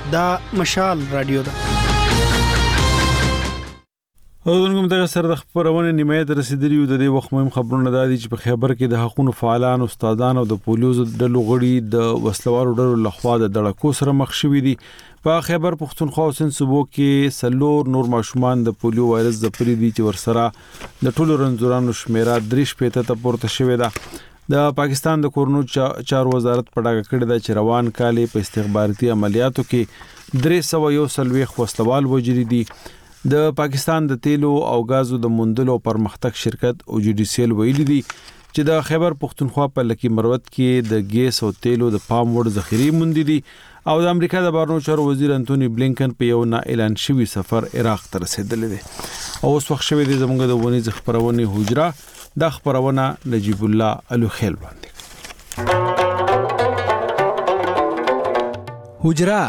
دا مشال رادیو ده. اوس موږ دغه سره د خبرونه نیمایت رسیدلی د دې وخت مهم خبرونه د دې چې په خبر کې د حقوقو فعالان او استادان او د پولیسو ډلو غړي د وسلوالو ډلو لخوا د دړکو سره مخ شوي دي. په خیبر پختونخوا او سند صوبو کې سلور نور ماشومان د پولیو وایرس ځپلي دي چې ورسره د ټولو رنځورانو شمیره 3 ته پورته شوې ده. د پاکستان د کورونو چارو وزارت په ډاګه کړی دی چې روان کال په استخباراتي عملیاتو کې 341 وسلوال وژلي دي. د پاکستان د تیلو او غازو د موندلو پرمختګ شرکت او جوډیسیل ویلي دي چې د خیبر پختونخوا په لکی مروت کې د ګیس او تیلو د پام وړ ذخیرې موندې دي او د امریکا د بهرنیو چارو وزیر انټونی بلینکن په یو نه اعلان شوی سفر عراق ته رسیدلی دی. او اوس وخت شوی دی زموږ د ونیز خبرونه حجره د خبرونه نجیب الله الوخیل باندې حجره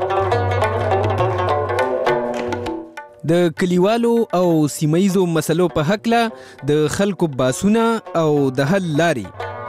د کلیوالو او سیمایزو مسلو په حق له د خلکو باسونه او د حل لاري.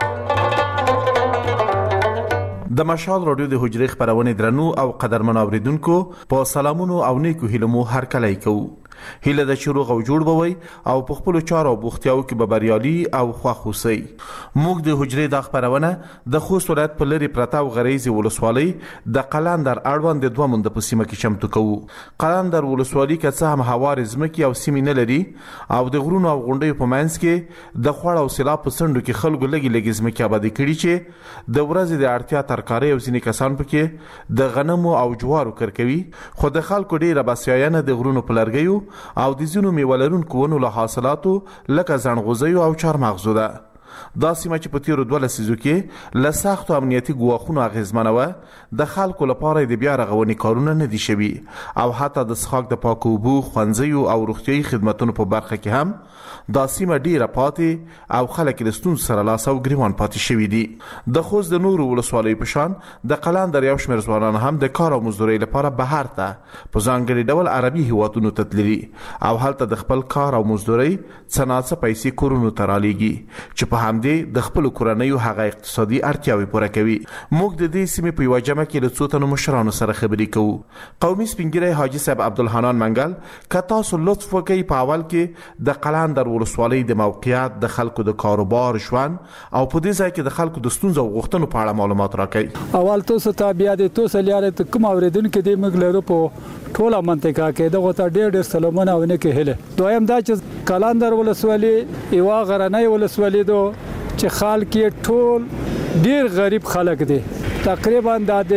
د مشال رادیو د حجره خبرونه درنو او قدرمن اوریدونکو په سلامونو او نیکو هیلمو هر کله کوو. هیله د شروع او جوړ بوي او په خپل چارو بوختیاو کې به بریالي او خوښوسي. موږ د حجره د خبرونه د خوست ولایت په لری پرتاو غریزي ولسوالۍ د قلاندر اړوند د دوه مند په سیمه کې چمتو کوو. قلاندر ولسوالۍ کې څه هم هوار زمکي او سیمه نه لري او د غرونو او غونډې په منځ کې د خوړ او سیلاب په سندو کې خلکو لګي زمکي آبادی کړي چې د ورځې د اړتیا ترکاري او ځینې کسان پکې د غنمو او جوارو کرکوي. خو د خلکو ډیره بسیاینه د غرونو په لرګیو او د زینو میولرونکو ونو له حاصلاتو لکه زنغوزیو او چارمغزو ده. دا سیمه چې په تیرو 2 لسیزو کې له سختو امنیتي ګواښونو اغیزمنه وه د خلکو لپاره د بیا رغونې کارونه نه دي شوي او حتی د څښاک د پاکو اوبو ښوونځیو او روغتیایي خدمتونو په برخه کې هم دا سیمه ډیره پاتې او خلک له ستونزو سره لاس او ګریوان پاتې شوي دي. د خوست د نورو ولسوالیو په شان د قلاندر یو شمېر ځوانان هم د کار او مزدورۍ لپاره بهر ته په ځانګړي ډول عربي هیوادونو ته تللي او هلته د خپل کار او مزدورۍ څه ناڅه پیسې کورونو ته رالیږي چې په همدې د خپل کورنیو هغه اقتصادي اړتیاوې پوره کوي. موږ د دې سیمې په یو جمع کې له څو تنو مشرانو سره خبرې کوو. قومي سپینګیری حاجی صاحب عبدالحنان منګل که تاسو لطف وکړئ په اول کې د قلاندر ولسوالۍ د موقعیت د خلکو د کاروبار ژوند او په دې ځای کې د خلکو د ستونزو او غوښتنو په اړه معلومات راکړئ. اول تاسو ته بیا د تاسو لاره کوم اوریدونکو د موږ لرو په ټوله منطقه کې دغه ته ډېر سلامونه ونه کې هله. دویم دا چې قلاندر ولسوالۍ یو غرنۍ ولسوالۍ ده چې خلک ټول ډیر غریب خلک دي. تقریبا د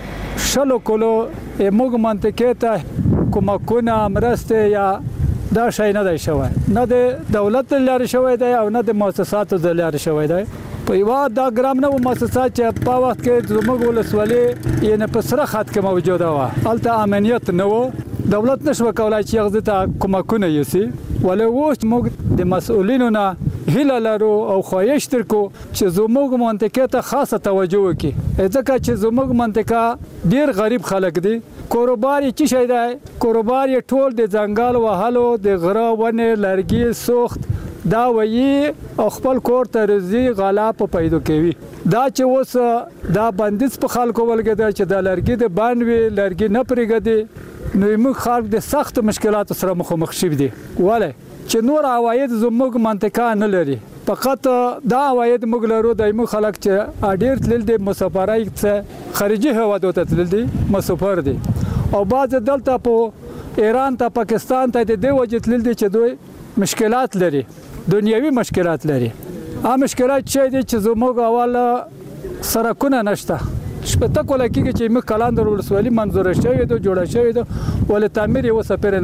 100 کلو موږ منطقه ته کومکونه مرسته یا دا شای نه دی شوی، نه د دولت لارې شوی دی او نه د مؤسساتو د لارې شوی دی. په یو دا ګرام نه مؤسسات چې په وخت کې زموږ ولسوالۍ یې په سره خط کې موجوده و، الته امنیت نه و، دولت نشو کولای چې هغه ته کومکونه یوسي. ولې اوس موږ د مسؤلینو نه هیله لرو او خواهش ترکو چې زموږ منطقه ته خاصه توجه وکړي، ځکه چې زموږ منطقه ډیر غریب خلک دي. کاروبار یې څه شي دی؟ کاروبار یې ټول د ځنګل وهلو، د غره ونې، لرګي سوخت دا وایي او خپل کور ته رزي غلا په پیدا کوي. دا چې اوس دا بندیز په خلکو ولګي چې د لرګي د باندې لرګي نه پرېږدي، نو موږ خلک د سخت مشکلاتو سره مخامخ شوي دي. ولې چې نور عواید زموږ منطقه نه لري، فقط دا عواید موږ لرو. د موږ خلک چې اډیر تلل دي مسافرای څخه خارجي هوادو ته تلل دي، مسافر دي، او بعض دلته په ایران ته پاکستان ته د دې وجه تلل دي چې دوی مشکلات لري، دنیوي مشکلات لري. ا مشکلات چې دي چې زموږ اول سرکونه نشته، شپته کوله کېږي چې موږ قلاندر ولسوالۍ منظور شوی دی، جوړه شوی دی، ول تعمیر یو سپیر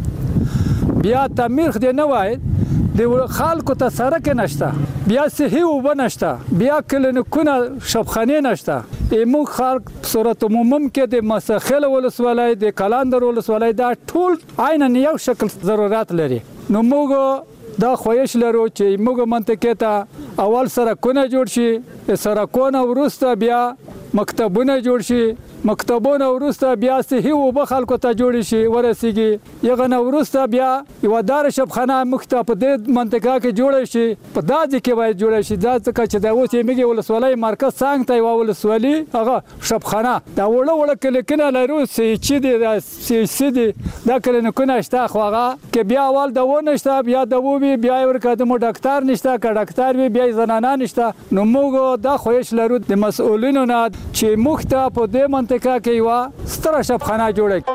نشته. بیا تعمیر خدای نه وای د خلکو ته سرک نشته، بیا صحي وب نشته، بیا کلینیکونه شفخانه نشته. ایمو خلک صورت عموم کې د مسخل ولسوالۍ د قلاندر ولسوالۍ دا ټول عیناً یو شکل ضرورت لري. نو موږ دا خواهش لرو چې موږ منطقه ته اول سرکونه جوړ شي، سرکونه ورسته بیا مکتبونه جوړ شي، مکتبونه وروسته بیا صحي اوبه خلکو ته جوړ شي ورسیږي، یغه نه وروسته بیا یو دار شبخانه مخته په دې منطقه کې جوړ شي، په داځي کې باید جوړ شي، ځکه چې د اوس یې میږي ولسوالۍ مرکز څنګه ته یو ولسوالۍ هغه شبخانه دا وړه کلیکونه لرو چې دي سیدي دا کلینیکونه شته، خو هغه کې بیا اول دوا نشته، بیا دوا بیا ورکه مو ډاکټر نشته، که ډاکټر وي بیا زنانه نشته. نو موږ دا خوښ لرو د مسؤلینو نه چې موږ ته په دې منطقه کې یو ستره شبخانه جوړه.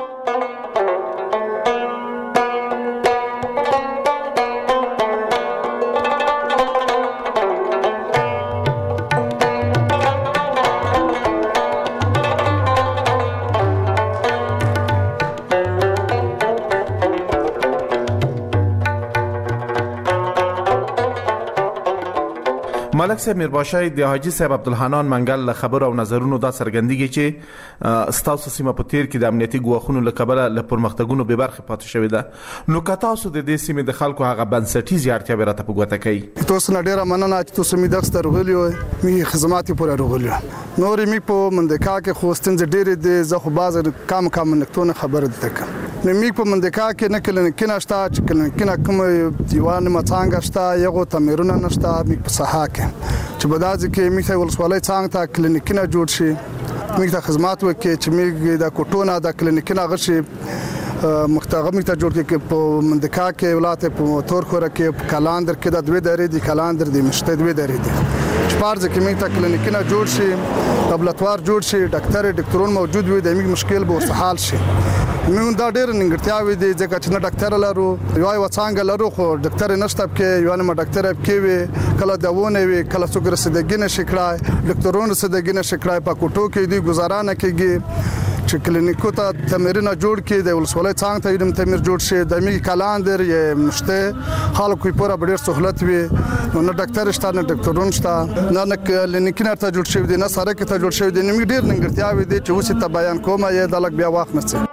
ملک صاحب میرباشای د حاجی صاحب عبدالحنان منګل له خبر او نظرونو دا څرګندېږي چې ستاسو سیمه په تیر کې د امنیتي ګواښونو له کبله له پرمختګونو به برخه پاتې شوې ده، نو که تاسو د دې سیمې د خلکو هغه بنسټیزې اړتیاوې راته په ګوته کوي. تاسو نه ډیره مننه چې تاسو می دغه سترغلی او می خدمات پوره رغلی نور می په منځکا کې خو ستنځ ډیره د زخه باز کم نکتونه خبره ده. نو می په منځکا کې نه کلینیکونه شته، چې کلینیکونه کوم دیوان مڅانګه شته، یو تمرینونه نشته. می په صحه کې چې بدازي کې میته ولسوالۍ څنګه ته کلینیکونه جوړ شي، میته خدمات وکړي چې میګ د کوټونه د کلینیکونه غشي مختغمی ته جوړ کې په منځکا کې ولایت په تور خور کې په کلاندر کې د دوی درې دي، کلاندر دي مشته دوی درې دي، شپارځ کې میته کلینیکونه جوړ شي، لابراتوار جوړ شي، ډاکټرون موجود وي، د میګ مشکل به سهال شي. موږ دا ډېر نیمګړتیاوې دي ځکه چې نه ډاکټر لرو، یو څنګه لرو خو ډاکټر نشته کې، یو نه ډاکټر کې وي، کله داونه وي، کله څوک رسیدګي نشي کړای، ډاکټرون رسیدګي نشي کړای، په کوټو کې دی گزارانه کېږي چې کلینیکو ته تمرین جوړ کې د ولسوالۍ څنګه ته یې تمرین جوړ شي، د می کلاندر یې مشته خلکو پورا ډېر سہولت وي، نو ډاکټر شته نه ډاکټرون شته نه کلینیکونه ته جوړ شوی دي، نه سره کې ته جوړ شوی دي، نو ډېر نیمګړتیاوې دي چې اوس ته بیان کوم یې د لګ بیا واخ نه.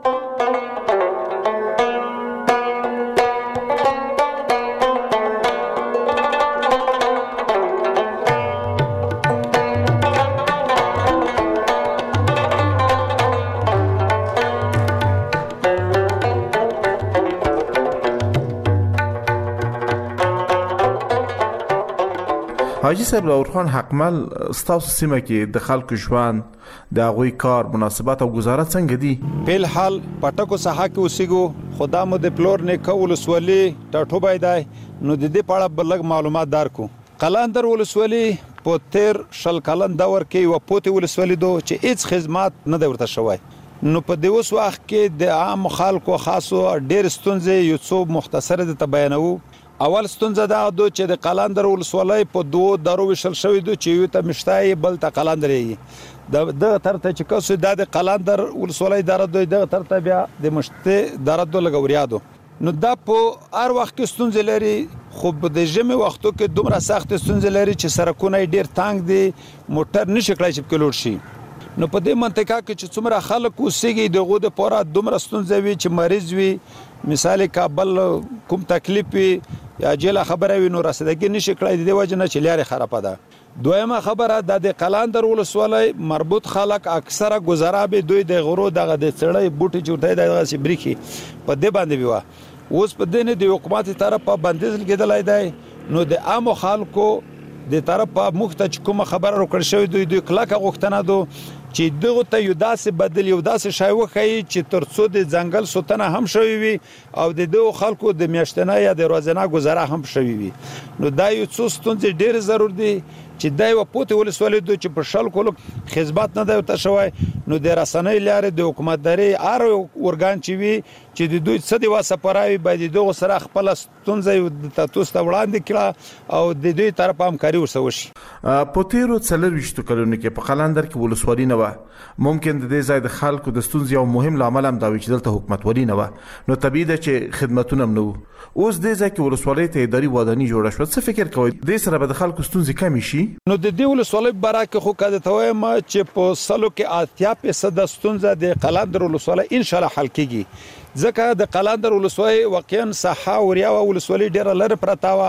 حاجی صاحب لاورخان حقمل ستاسو سیمه کې د خلکو ژوند د هغوی کار مناسبات او گزارت څنګه دي؟ په الحال پټکو ساحه کې اوسېګو، خدا مو د پلور نه کول ولسوالۍ ټاټو بایدای، نو د دې په اړه بلګ معلومات دار کو. قلاندر ولسوالۍ په تیر شل کلن دور کې و پوتې ولسوالۍ دو چې هیڅ خدمات نه دی ورته شوی، نو په دې اوس وخت کې د عام خلکو خاصو ډېر ستونزې یو څو مختصر د بیانو. اول ستونزه دا ده چې د قلاندر ولسوالۍ په دوه درو وشل شوی دي، چې یو ته مشتای بل ته قلاندر یې د ترته چې کوسه د قلاندر ولسوالۍ درته د ترته بیا د مشته درته لګوریادو. نو دا په هر وخت کې ستونزې لري، خو د ژمي وختو کې دومره سخت ستونزې لري چې سرکونه ډیر تنګ دي، موټر نشي کړای چې کلوړ شي. نو په دې منطقه کې چې څومره خلک اوسېږي دغه د پوره دومره ستونزې وي چې مریض وي، مثال کابل کوم تکلیف وي یا جیل خبره وي، نو رسیدګي نشي کړای، د دې وجه نه چې لارې خرابه ده. دویمه خبره د قلاندر ولسوالۍ مربوط خلک اکثره گزاره به دوی د غرو دغه د چړې بوټي چورتای دغه سی بریخي په دې باندې بیوا. اوس په دې نه د حکومت طرفه بندیز لګیدلای دی، نو د عام خلکو د طرفه مخته کوم خبره ورکړ شوی دوی کلاکه غوښتنه دو چې دغه ته یو داسې بدل یو داسې شای وخی چې ترڅو د ځنګل سوتنه هم شوی وي او د دوه خلکو د میاشتنه یا د ورځنه گزاره هم شوی وي. نو دا یو څو ستونزې ډېر ضرور دي چې دای و پوتې ولسوالۍ دوی چې په شل کولو خدمات نه دی ورته شوی، نو د رسنۍ لارې د حکومتداري هر ارګان چې وي چې د دوی څه دی واسه پراوي باید دغه سره خپل ستونزې د تاسو ته وړاندې کړه او د دوی طرف همکاري ورسره وشي. په تیرو 40 کلونو کې په قلاندر کې ولسوالۍ نه و، ممکن د دې ځای د خلکو د ستونزې یو مهم لامل هم دا وي چې دلته حکومتولي نه و، نو طبیعي ده چې خدمتونه هم نه وو. اوس دې ځای کې ولسوالۍ ته اداري وداني جوړه شوه، څه فکر کوئ دې سره به د خلکو ستونزې کمې شي؟ نو د دې ولسوالۍ باره کې خو کده ته وایم چې په سلو کې 80% ستونزه د قلاندر ولسوالۍ ان شاء الله حل کیږي، ځکه د قلاندر ولسوالۍ واقعا صحه وریا ولسوالۍ ډیره لره پرتا و،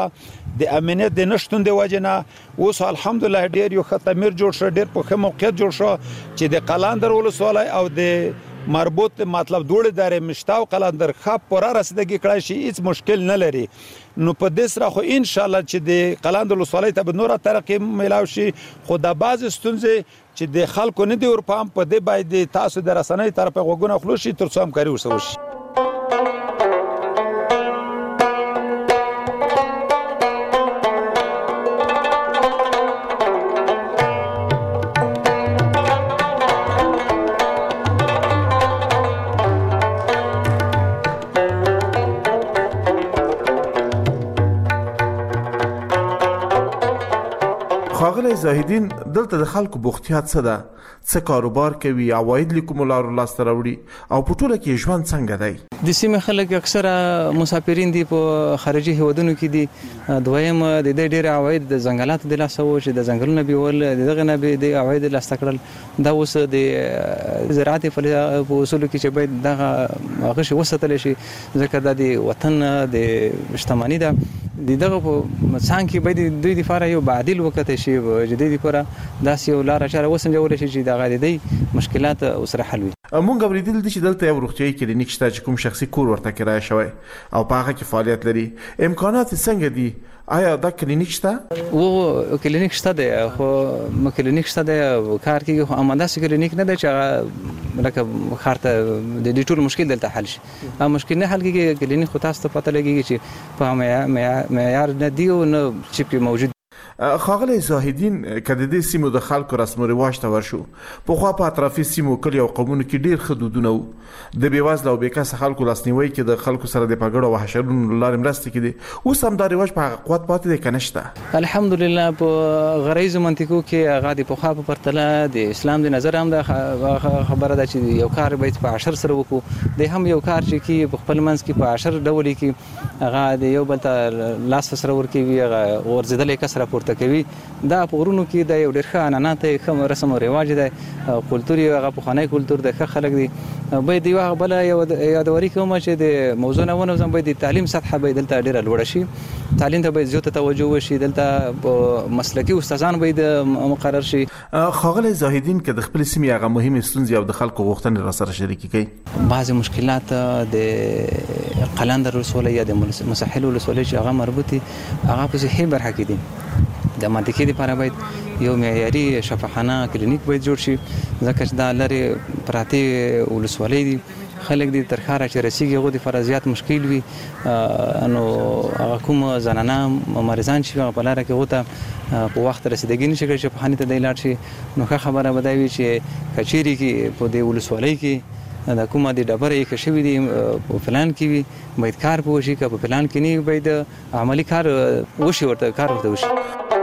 د امنیت د نشټون د وجنه اوس الحمدلله ډیر یو ختمیر جوړ شو، ډیر په موقعیت جوړ شو چې د قلاندر ولسوالۍ او د مربوط مطلب دوړ دره مشتاو قلاندر خپ پوره رسیدګي کړای شي، هیڅ مشکل نه لري. نو په دې سره خو ان شاء الله چې د قلاندر ولسوالۍ ته به نور ترقی ملاو شي، خو د باز ستونزې چې د خلکو نه دی ورپام په دې باید تاسو د رسنۍ طرف غوګونه خلوص شي تر څو همکاري وسو شي. خاغلی زاهدین دلته د خلکو بوختیات څه ده، څه کاروبار کوي، عواید لیکوم لارو لاسته راوړي او په ټوله کې ژوند څنګه دی؟ د سیمې خلک اکثره مسافرین دي، په خارجي هیوادونو کې دي. دویم د دې ډېر عواید د ځنګلاتو د لاسه و چې د ځنګلونو بیول دغه نه به د عواید لاسته کړل. دا اوس د زراعت په اصولو کې چې باید دغه هغه شی وساتل شي، ځکه دا د وطن د شتمنۍ ده. دغه په څنګه کې باید دوی لپاره یو عادل وکړي شي، چې دوی لپاره داسې یو لار چاره وسنجول شي چې دغه د مشکلات سره حل وي. مونږ اوریدل دي چې دلته یو روغتیايي کلینیک شته چې کوم شخصي کور ورته کرایه شوی او په هغه کې فعالیت لري. امکانات څنګه دي؟ آیا دا کلینیک شته؟ و کلینیک شته دی، خو کلینیک شته دی کار کوي، خو امانده سي کلینیک نه دی چې لکه خارته د ټول مشکل دلته حل شي. ا مشکل نه حل کیږي کلینیک خو تاسو ته پته لګیږي چې په معیار نه دی او نه چې موجود. خاغلی زاهدین کله د سیمو د خلکو رسم او رواج ته ورشو، په خوا په اطرافي سیمو کلی او قومونو کې ډیر حدودونه وو. د بیوازله او بیکاسه خلکو لاسنیوي کې د خلکو سره د پګړو او حشرونو لارې مرسته کړي. اوس هم دا رواج په هغه قوت پاتې دی که نشته؟ الحمدلله په غریزو منطقو کې هغه د پخوا په پرتله د اسلام د نظر هم دا خبره ده چې یو کار باید په عشر سره وکړو. د هم یو کار چې په خپل منځ کې په عشر ډول کې هغه د یو بل ته لاس سره ورکوي، هغه ورزیدلې کسره پورته کوي. دا په ورونو کې د یو ډېر ښه عنعنات ښه رسم او رواج دی، کلتور یې هغه پخوانی کلتور دی، ښه خلک دي. باید یوه بله یادواري کومه چې د موضوع نه ونوځم، باید د تعلیم سطحه باید دلته ډېره لوړه شي، تعلیم ته باید زیاته توجه وشي، دلته مسلکي استادان باید مقرر شي. خاغلی زاهدین که د خپل سیمې هغه مهمې ستونزې او د خلکو غوښتنې راسره شریکې کوي. بعضې مشکلات د قلندر ولسوالۍ یا د مساحل ولسوالۍ چې هغه مربوط دي، هغه په صحي برخه کې دي. د منطقې لپاره باید یو معیاري شفاخانه کلینیک باید جوړ شي، ځکه چې دا لرې پراتې ولسوالۍ دي، خلک دي تر ښاره چې رسیږي هغو دپاره زیات مشکل وي. نو هغه کوم زنانه مریضان چې هغه په لاره کې هغو ته په وخت رسیدګي نشي کړی چې پخواني ته دی لاړ شي. نو ښه خبره به دا وي چې که چیرې کې په دې ولسوالۍ کې دا کومه د ډبره یې که شوي دي په پلان کې وي، باید کار په وشي، که په پلان کې نه باید عملي کار وشي، ورته کار ورته وشي.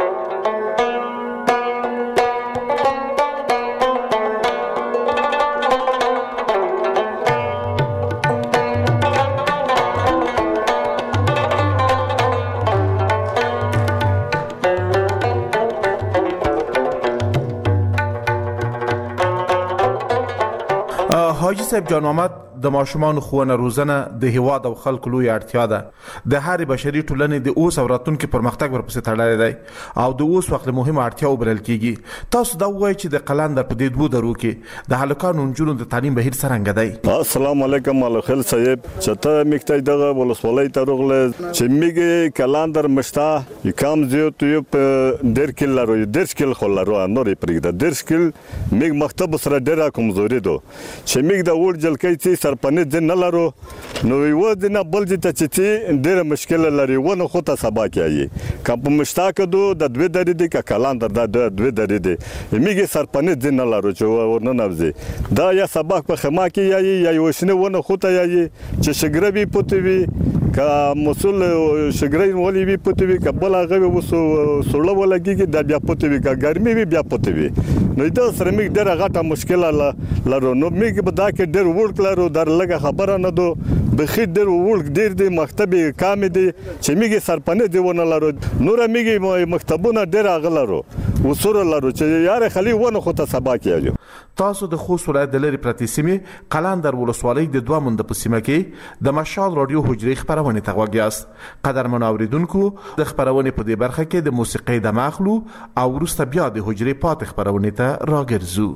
حاجی صاحب جان محمد د ماشومان خوونه روزنه د هیواد او خلکو لوی اړتیا ده. د هر بشري ټولنې د اوس او راتلونکي پرمختګ ورپسې تړلی دی او د اوس وخت مهمه اړتیا وبلل کیږي. تاسو دا وایي چې د قلندر په دې دوه درو کې د هلکانو نجونو د تعلیم بهیر څرنګه دی؟ السلام علیکم الخل صاحب، چته میکته دغه ولسوالۍ ته راغله چې میګه قلندر مشتا کم زیات یو په ډیر کل لرو، ډیر کل خلرو نورې پرېږده، ډیر کل میګ مکتب سره ډیره کمزوري دو چې میګ د ور جلکې چې سرپنې ځین نه لرو، نو یو دنه بل ځته چې ډیره مشکل لري ونه خو ته سبا کوي. که په مشتاق دو د دوی درې دي که قلندر د دوی درې دي، میګه سرپنې ځین نه لرو چې ورنه نوځي. دا یا سبق په خما کې یا وښنه ونه خو ته یي چې شګربي پوتوي که مسول شګرین ولې وی پوتوي که بل هغه وسو سړل ولګي د بیا پوتوي که ګرمي وی بیا پوتوي. نو دا سره میګ ډیره غټه مشکل لرو. نو میګ په دا کې ډیر ورک لرو، در لګه خبره نه دو بخیر ډېر وړ ډېر دی مکتب کام دی چې میږي سرپنه دی ونه لرو نور میږي مکتبونه ډېر اغلرو وسور لرو چې یار خلی ونه خو ته سبا کیږي. تاسو د خوست ولایت د لری پرتی سیمې قلندر ولسوالۍ د دوه مند په سیمه کې د مشال رادیو حجرې خبرونه ته وګیاست. قدرمن اوریدونکو د خبرونه په دې برخه کې د موسیقي د مخلو او ورسته بیا د حجرې پات خبرونه ته راګرځو.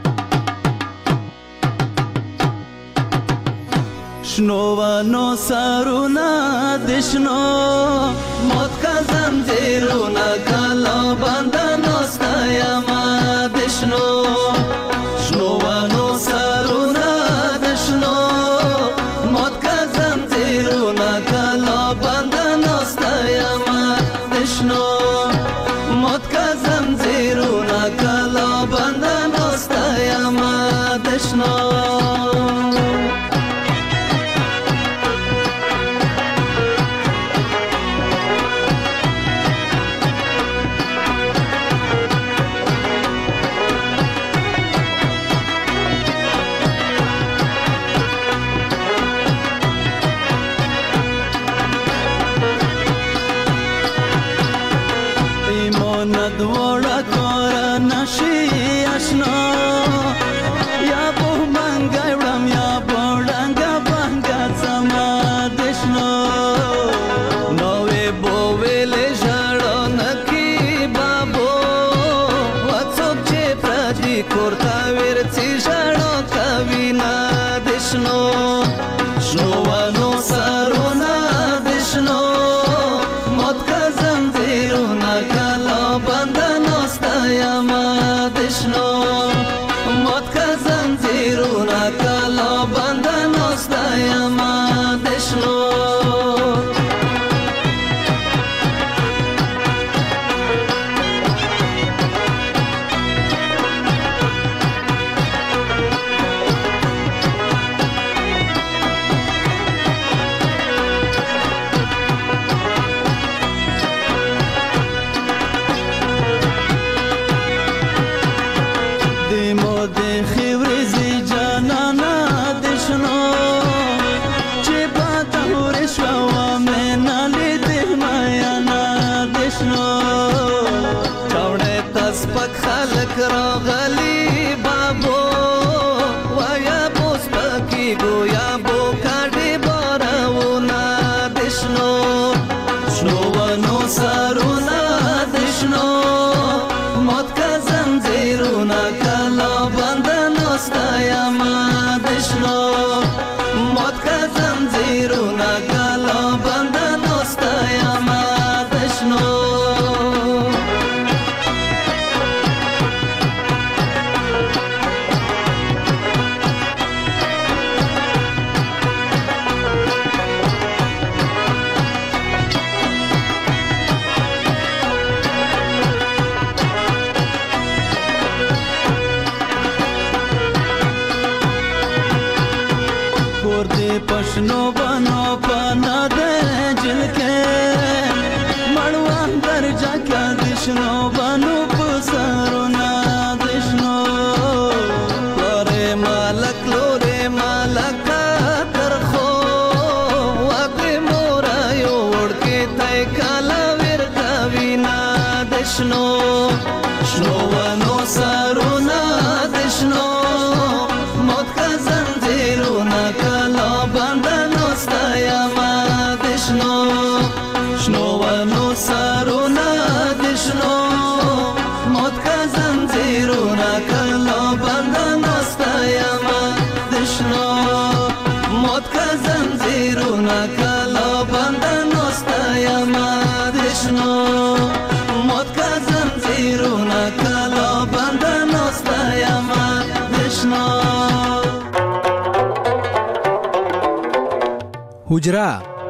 شنوانو سارونا دشنو موت کا زنجیرونا کلا بندنو ستایما دشنو شنوانو سارونا دشنو موت کا زنجیرونا کلا بندنو ستایما دشنو موت کا زنجیرونا کلا بندنو ستایما دشنو حجره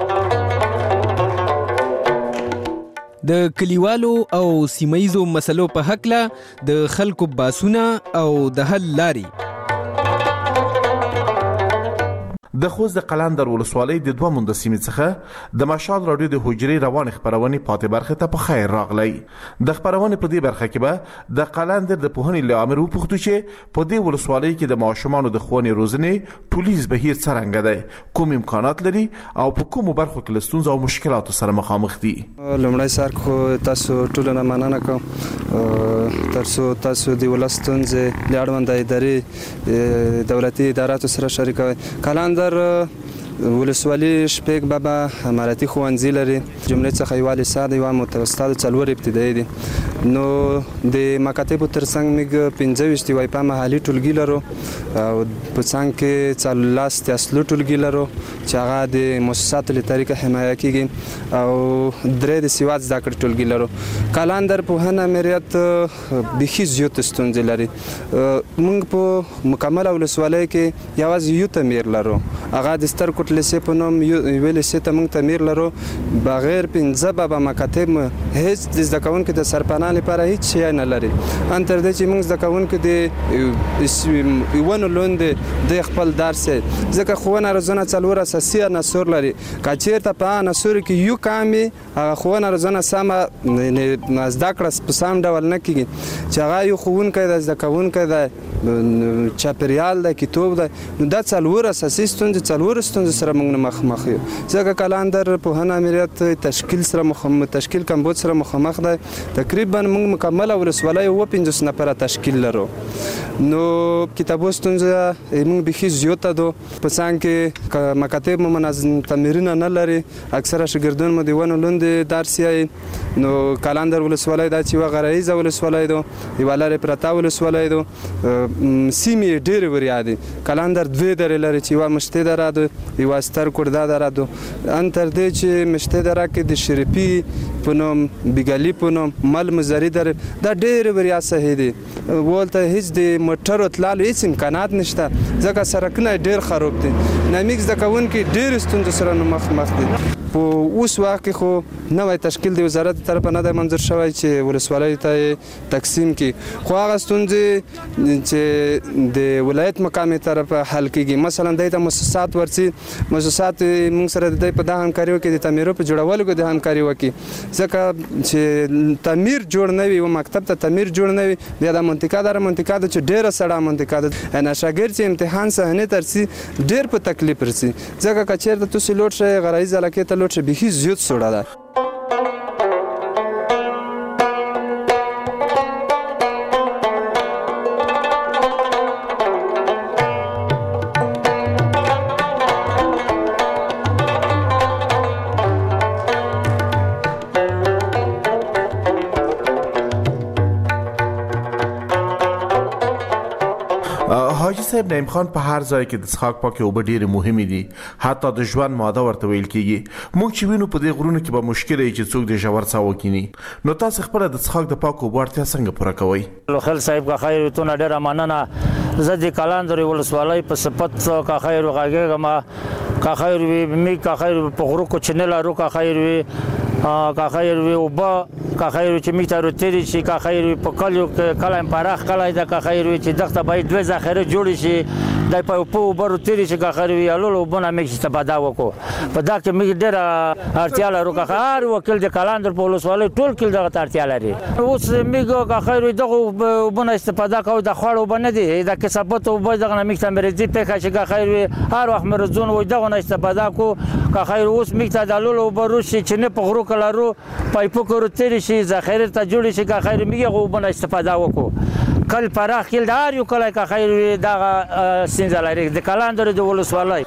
د کلیوالو او سیمایزو مسلو په حق له د خلکو باسونه او د حل لاري. د خوست د قلندر ولسوالۍ د 2 مونده سیمې څخه د مشال راډیو د حجرې روان خبرونه پاتې برخه ته په خیر راغلی. د خبرونه په دې برخه کې به د قلندر د پوهنې لامر وپوښتو چې په دې ولسوالۍ کې د ماشومانو د ښوونې روزنې ټولیز بهیر څرنګه دی، کوم امکانات لري او په کومو برخو کې له ستونزو او مشکلاتو سره مخامخ دي. لومړی سر خو تاسو ټول نه مننه کوم ترڅو تاسو د ولستونځ د اړوند ادارې دولتي اداراتو سره شریکوي. قلندر ولسوالي شپږ بابا اماراتي ښوونځي لري، جملې څخه یو لیسه یو متوسطه 4 ابتدایي دي. نو د مکاتبو ترڅنګ موږ 25 وایپا محلي ټولګي لرو او په څنګ کې 14 اصلي ټولګي لرو چې هغه د مؤسساتو له طریقه حمایه کیږي او 3 د سیواد زده کړې ټولګي لرو. قلندر پوهنه امریت بخي زیات ستونزې لري. موږ په مکمل ولسوالۍ کې یوازې یو تمیر لرو، هغه د ستر کوټ لیسې په نوم یو لیسې ته موږ تمیر لرو. بغیر 15 بابا مکاتب هیڅ د زده کوونکو د سرپناه لپاره هیڅ شی نه لري. ان تر دې چې موږ زده کوونکو د یوونو لوند د خپل درس ځکه ښوونه روزنه 4 اساسي عناصر لري. که چېرته په عناصرو کې یو کامي هغه ښوونه روزنه سمه زده کړه په سم ډول نه کیږي چې هغه یو ښوونکی د زده کوونکی د چاپریال د کتاب د نو دا 4 اساسي ستونزې سره موږ مخ یو. ځکه قلندر پوهنه امریت تشکیل کمبود سره مخامخ دی. تقریبا موږ مکمل ولسوالۍ 15 نفره تشکیل لرو. نو کتابو ستونزه موږ بخي زیاته ده. په څنګ کې مکاتب منظم تمرین نه لري، اکثره شاګردان مو دیوانو لوند درس یې. نو قلندر ولسوالۍ دا چې غرایزه ولسوالۍ ده، یو لاره پرتا ولسوالۍ ده، سیمې ډېر وریادي. قلندر 2 درې لري چې یو مشته دره ده، یو ستر کوړدا دره ده. ان تر دې چې مشته دره کې د شریفي په نوم بیګالی په نوم مل مزری در دا ډېر وریا صحیح دي. ولته هیڅ د موټر تلالو هیڅ امکانات نشته ځکه سړکونه ډېر خراب دي. نامیک زده کوونکي ډېر ستونزو سره مخ دي. په اوس وخت کې خو نوې تشکیل د وزارت طرف نه د منظور شوی چې ولسوالۍ ته تقسیم کی، خو هغه ستونزې چې د ولایت مقامي طرف حل کیږي. مثلا د مؤسسات ورسي مؤسسات موږ سره د په دغه همکاري وکړي د تعمیرو په جوړولو کې د همکاري وکړي ځکه چې تعمیر جوړ نه وي او مکتب ته تعمیر جوړ نه وي د منطقه چې ډېره سړه منطقه ده نه شاګرد چې امتحان صحنه ترسي ډېر په تکلیف رسي ځکه که چېرته تاسو لوټ شئ غرایز علاقې ته لوټ شئ بخي زیات سوړه ده. حاجی صاحب نعیم خان په هر ځای کې د څښاک پاکې اوبه ډېرې مهمې دي، حتی د ژوند ماده ورته ویل کېږي. موږ چې وینو په دې غرونو کې به مشکل وي چې څوک د ژور څاه وکیني. نو تاسو خپله د څښاک د پاکو اوبو اړتیا څنګه پوره کوئ؟ خل صاحب که خیر تونه ډېره مننه. زه د قلندر ولسوالۍ په صفت که خیر غږېږم، که خیر وي موږ که خیر په غرو کې نه لرو، که خیر وي که خیر وي اوبه، که خیر وي چې موږ ته روتېرې شي، که خیر وي په کلیو کې کلی پراخ کلی ده، که خیر وي چې دغه ته باید 2 ذخیرې جوړې شي د په اوبه روتېرې شي، که خیر وي الولو اوبو نه موږ استفاده وکړو. په دا کې موږ ډېره اړتیا لرو. که هر وکیل د قلندر په ولسوالۍ ټول کل دغه ته اړتیا لري. اوس موږ که خیر وي دغه اوبو نه استفاده کوو، د خوړ اوبه نه دي، د کثافت اوبه دغه نه موږ ته مرضي پېښه شي. که خیر وي هر وخت مرضون وي دغه نه استفاده کوو. که خیر اوس موږ ته د الولو اوبه روشي چې نه په غرو کې لرو پایپو کې روتېرې شي ذخیرې ته جوړې شي، که خیر موږ هغه اوبه نه استفاده وکړو. کل پراخ کل د هر یو کلی که خیر وي دغه ستونزه لري د قلندر د ولسوالۍ.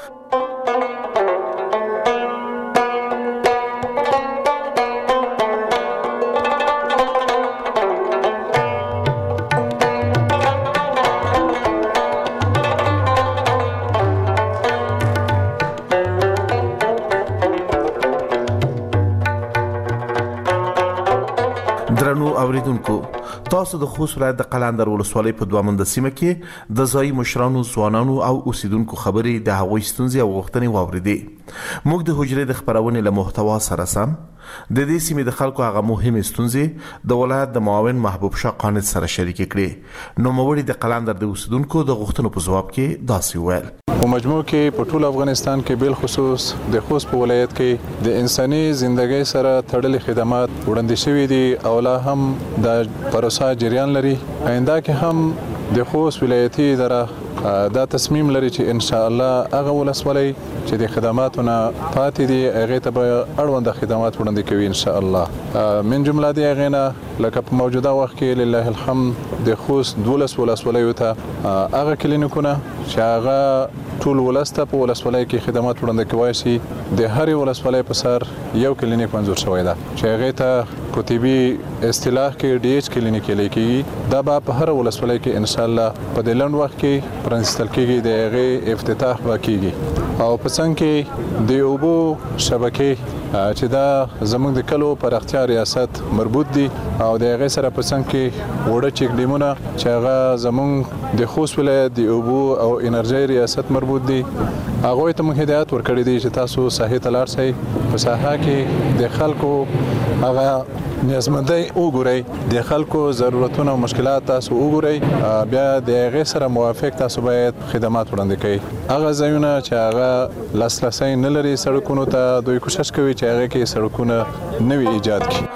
درنو اوریدونکو، تاسو د خوست ولایت د قلندر ولسوالۍ په دوامنده سیمه کې د ځایي مشرانو، ځوانانو او اوسیدونکو خبرې د هغوی ستونزې او غوښتنې واورېدې. موږ د حجرې د خپرونې له محتوا سره سم د دې سیمې د خلکو هغه مهمې ستونزې د ولایت د معاون محبوب شاه قانت سره شریکې کړې. نوموړي د قلندر د اوسیدونکو د غوښتنو په ځواب کې داسې وویل: په مجموع کې په ټول افغانستان کې بل خصوص د خوست په ولایت کې د انساني ژوندۍ سره تړلې خدمات وړاندې شوې دي او لا هم د پروسه جریان لري. آینده کې هم د خوست ولایتي اداره دا تصمیم لري چې ان شاء الله هغه ولسوالۍ چې د خدماتونه پاتې دي هغه ته به اړوند خدمات وړاندې کوي ان شاء الله. من جمله دي هغه نه لکه په موجوده وخت کې لله الحمد د خوست 12 ولسوالیو ته هغه کلینیکونه چې هغه ټول ولسته په ولسوالۍ کې خدمات وړاندې کوي شي د هرې ولسوالۍ په سر یو کلینیک منظور شوی دی چې هغه ته په طبي اصطلاح کې ډي ایچ کلینیک لیکي. دا به په هر ولسوالۍ کې ان شاء الله په د لند وخت کې پرنسپل کېږي د هغه افتتاح وکړي او په څنګ کې د اوبو شبکې چې دا زموږ د کلو پراختیا ریاست مربوط دي او د هغه سره په څنګ کې وړه چک ډیمونه چې هغه زموږ د خوست ولایت د اوبو او انرژي ریاست مربوط دي. هغه ته موږ هدایت ورکړی دی چې تاسو ساحې ته لاړ شئ، په ساحه کې د خلکو هغه نیازمندۍ وګورئ، د خلکو ضرورتونه او مشکلات تاسو وګورئ، بیا د هغه سره موافق تاسو باید خدمات وړاندې کړئ. هغه ځایونه چې هغه لاسرسی نه لري سړکونو ته دوی کوشش کوي چې هغه کې سړکونه نوي ایجاد کړي.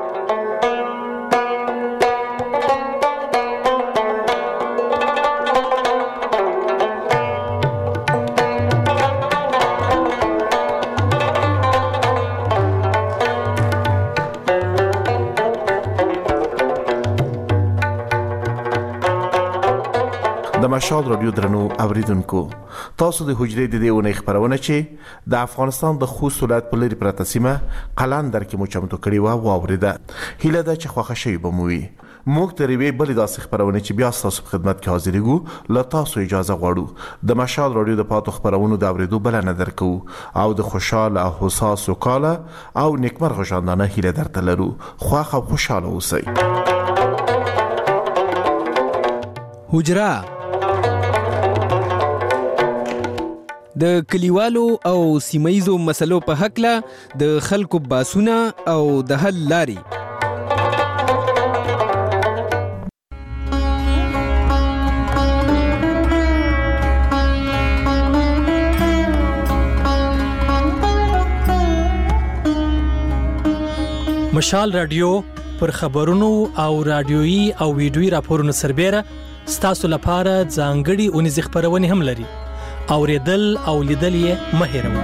د مشال رادیو درنو اوریدونکو، تاسو د حجرې د دې ونې خبرونه چې د افغانستان د خوست ولایت په لري پرته سیمه قلندر کې مو چمتو کړې و واوریده. هیله ده چې خوښه شوي به مو وي. موږ تر یوې بلې داسې خبرونه چې بیا ستاسو په خدمت کې حاضرېږو له تاسو اجازه غواړو. د مشال رادیو د پاتو خبرونو د اورېدو بلنه درکوو او د خوشحاله او هوسا سوکاله او نیکمرغه ژوندانه هیله درته لرو. خوښ او خوشحاله اوسئ. حجره د کلیوالو او سیمایزو مسلو په حقله د خلکو باسونه او د حل لاري. مشال رادیو پر خبرونو او رادیويي او ویډیويي راپورونو سربېره ستاسو لپاره ځانګړي اونیزې خبرونه هم لري. اوریدل او لیدل یې مه هېروئ.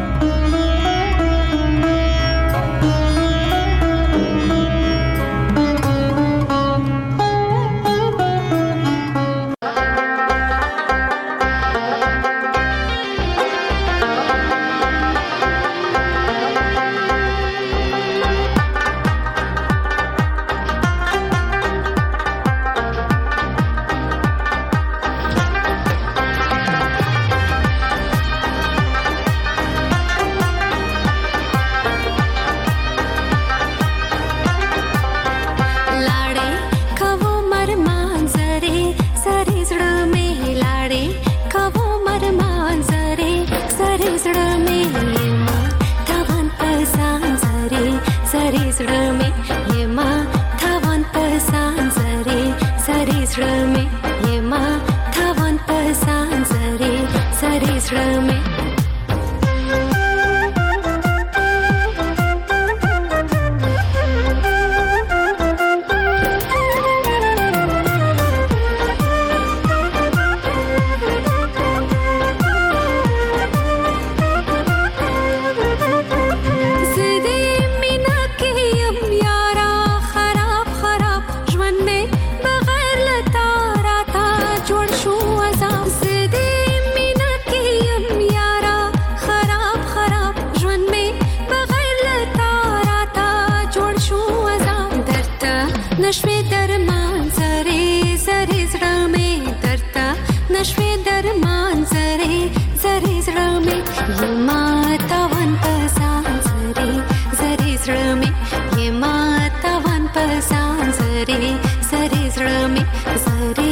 پسان سره سره زړه می سره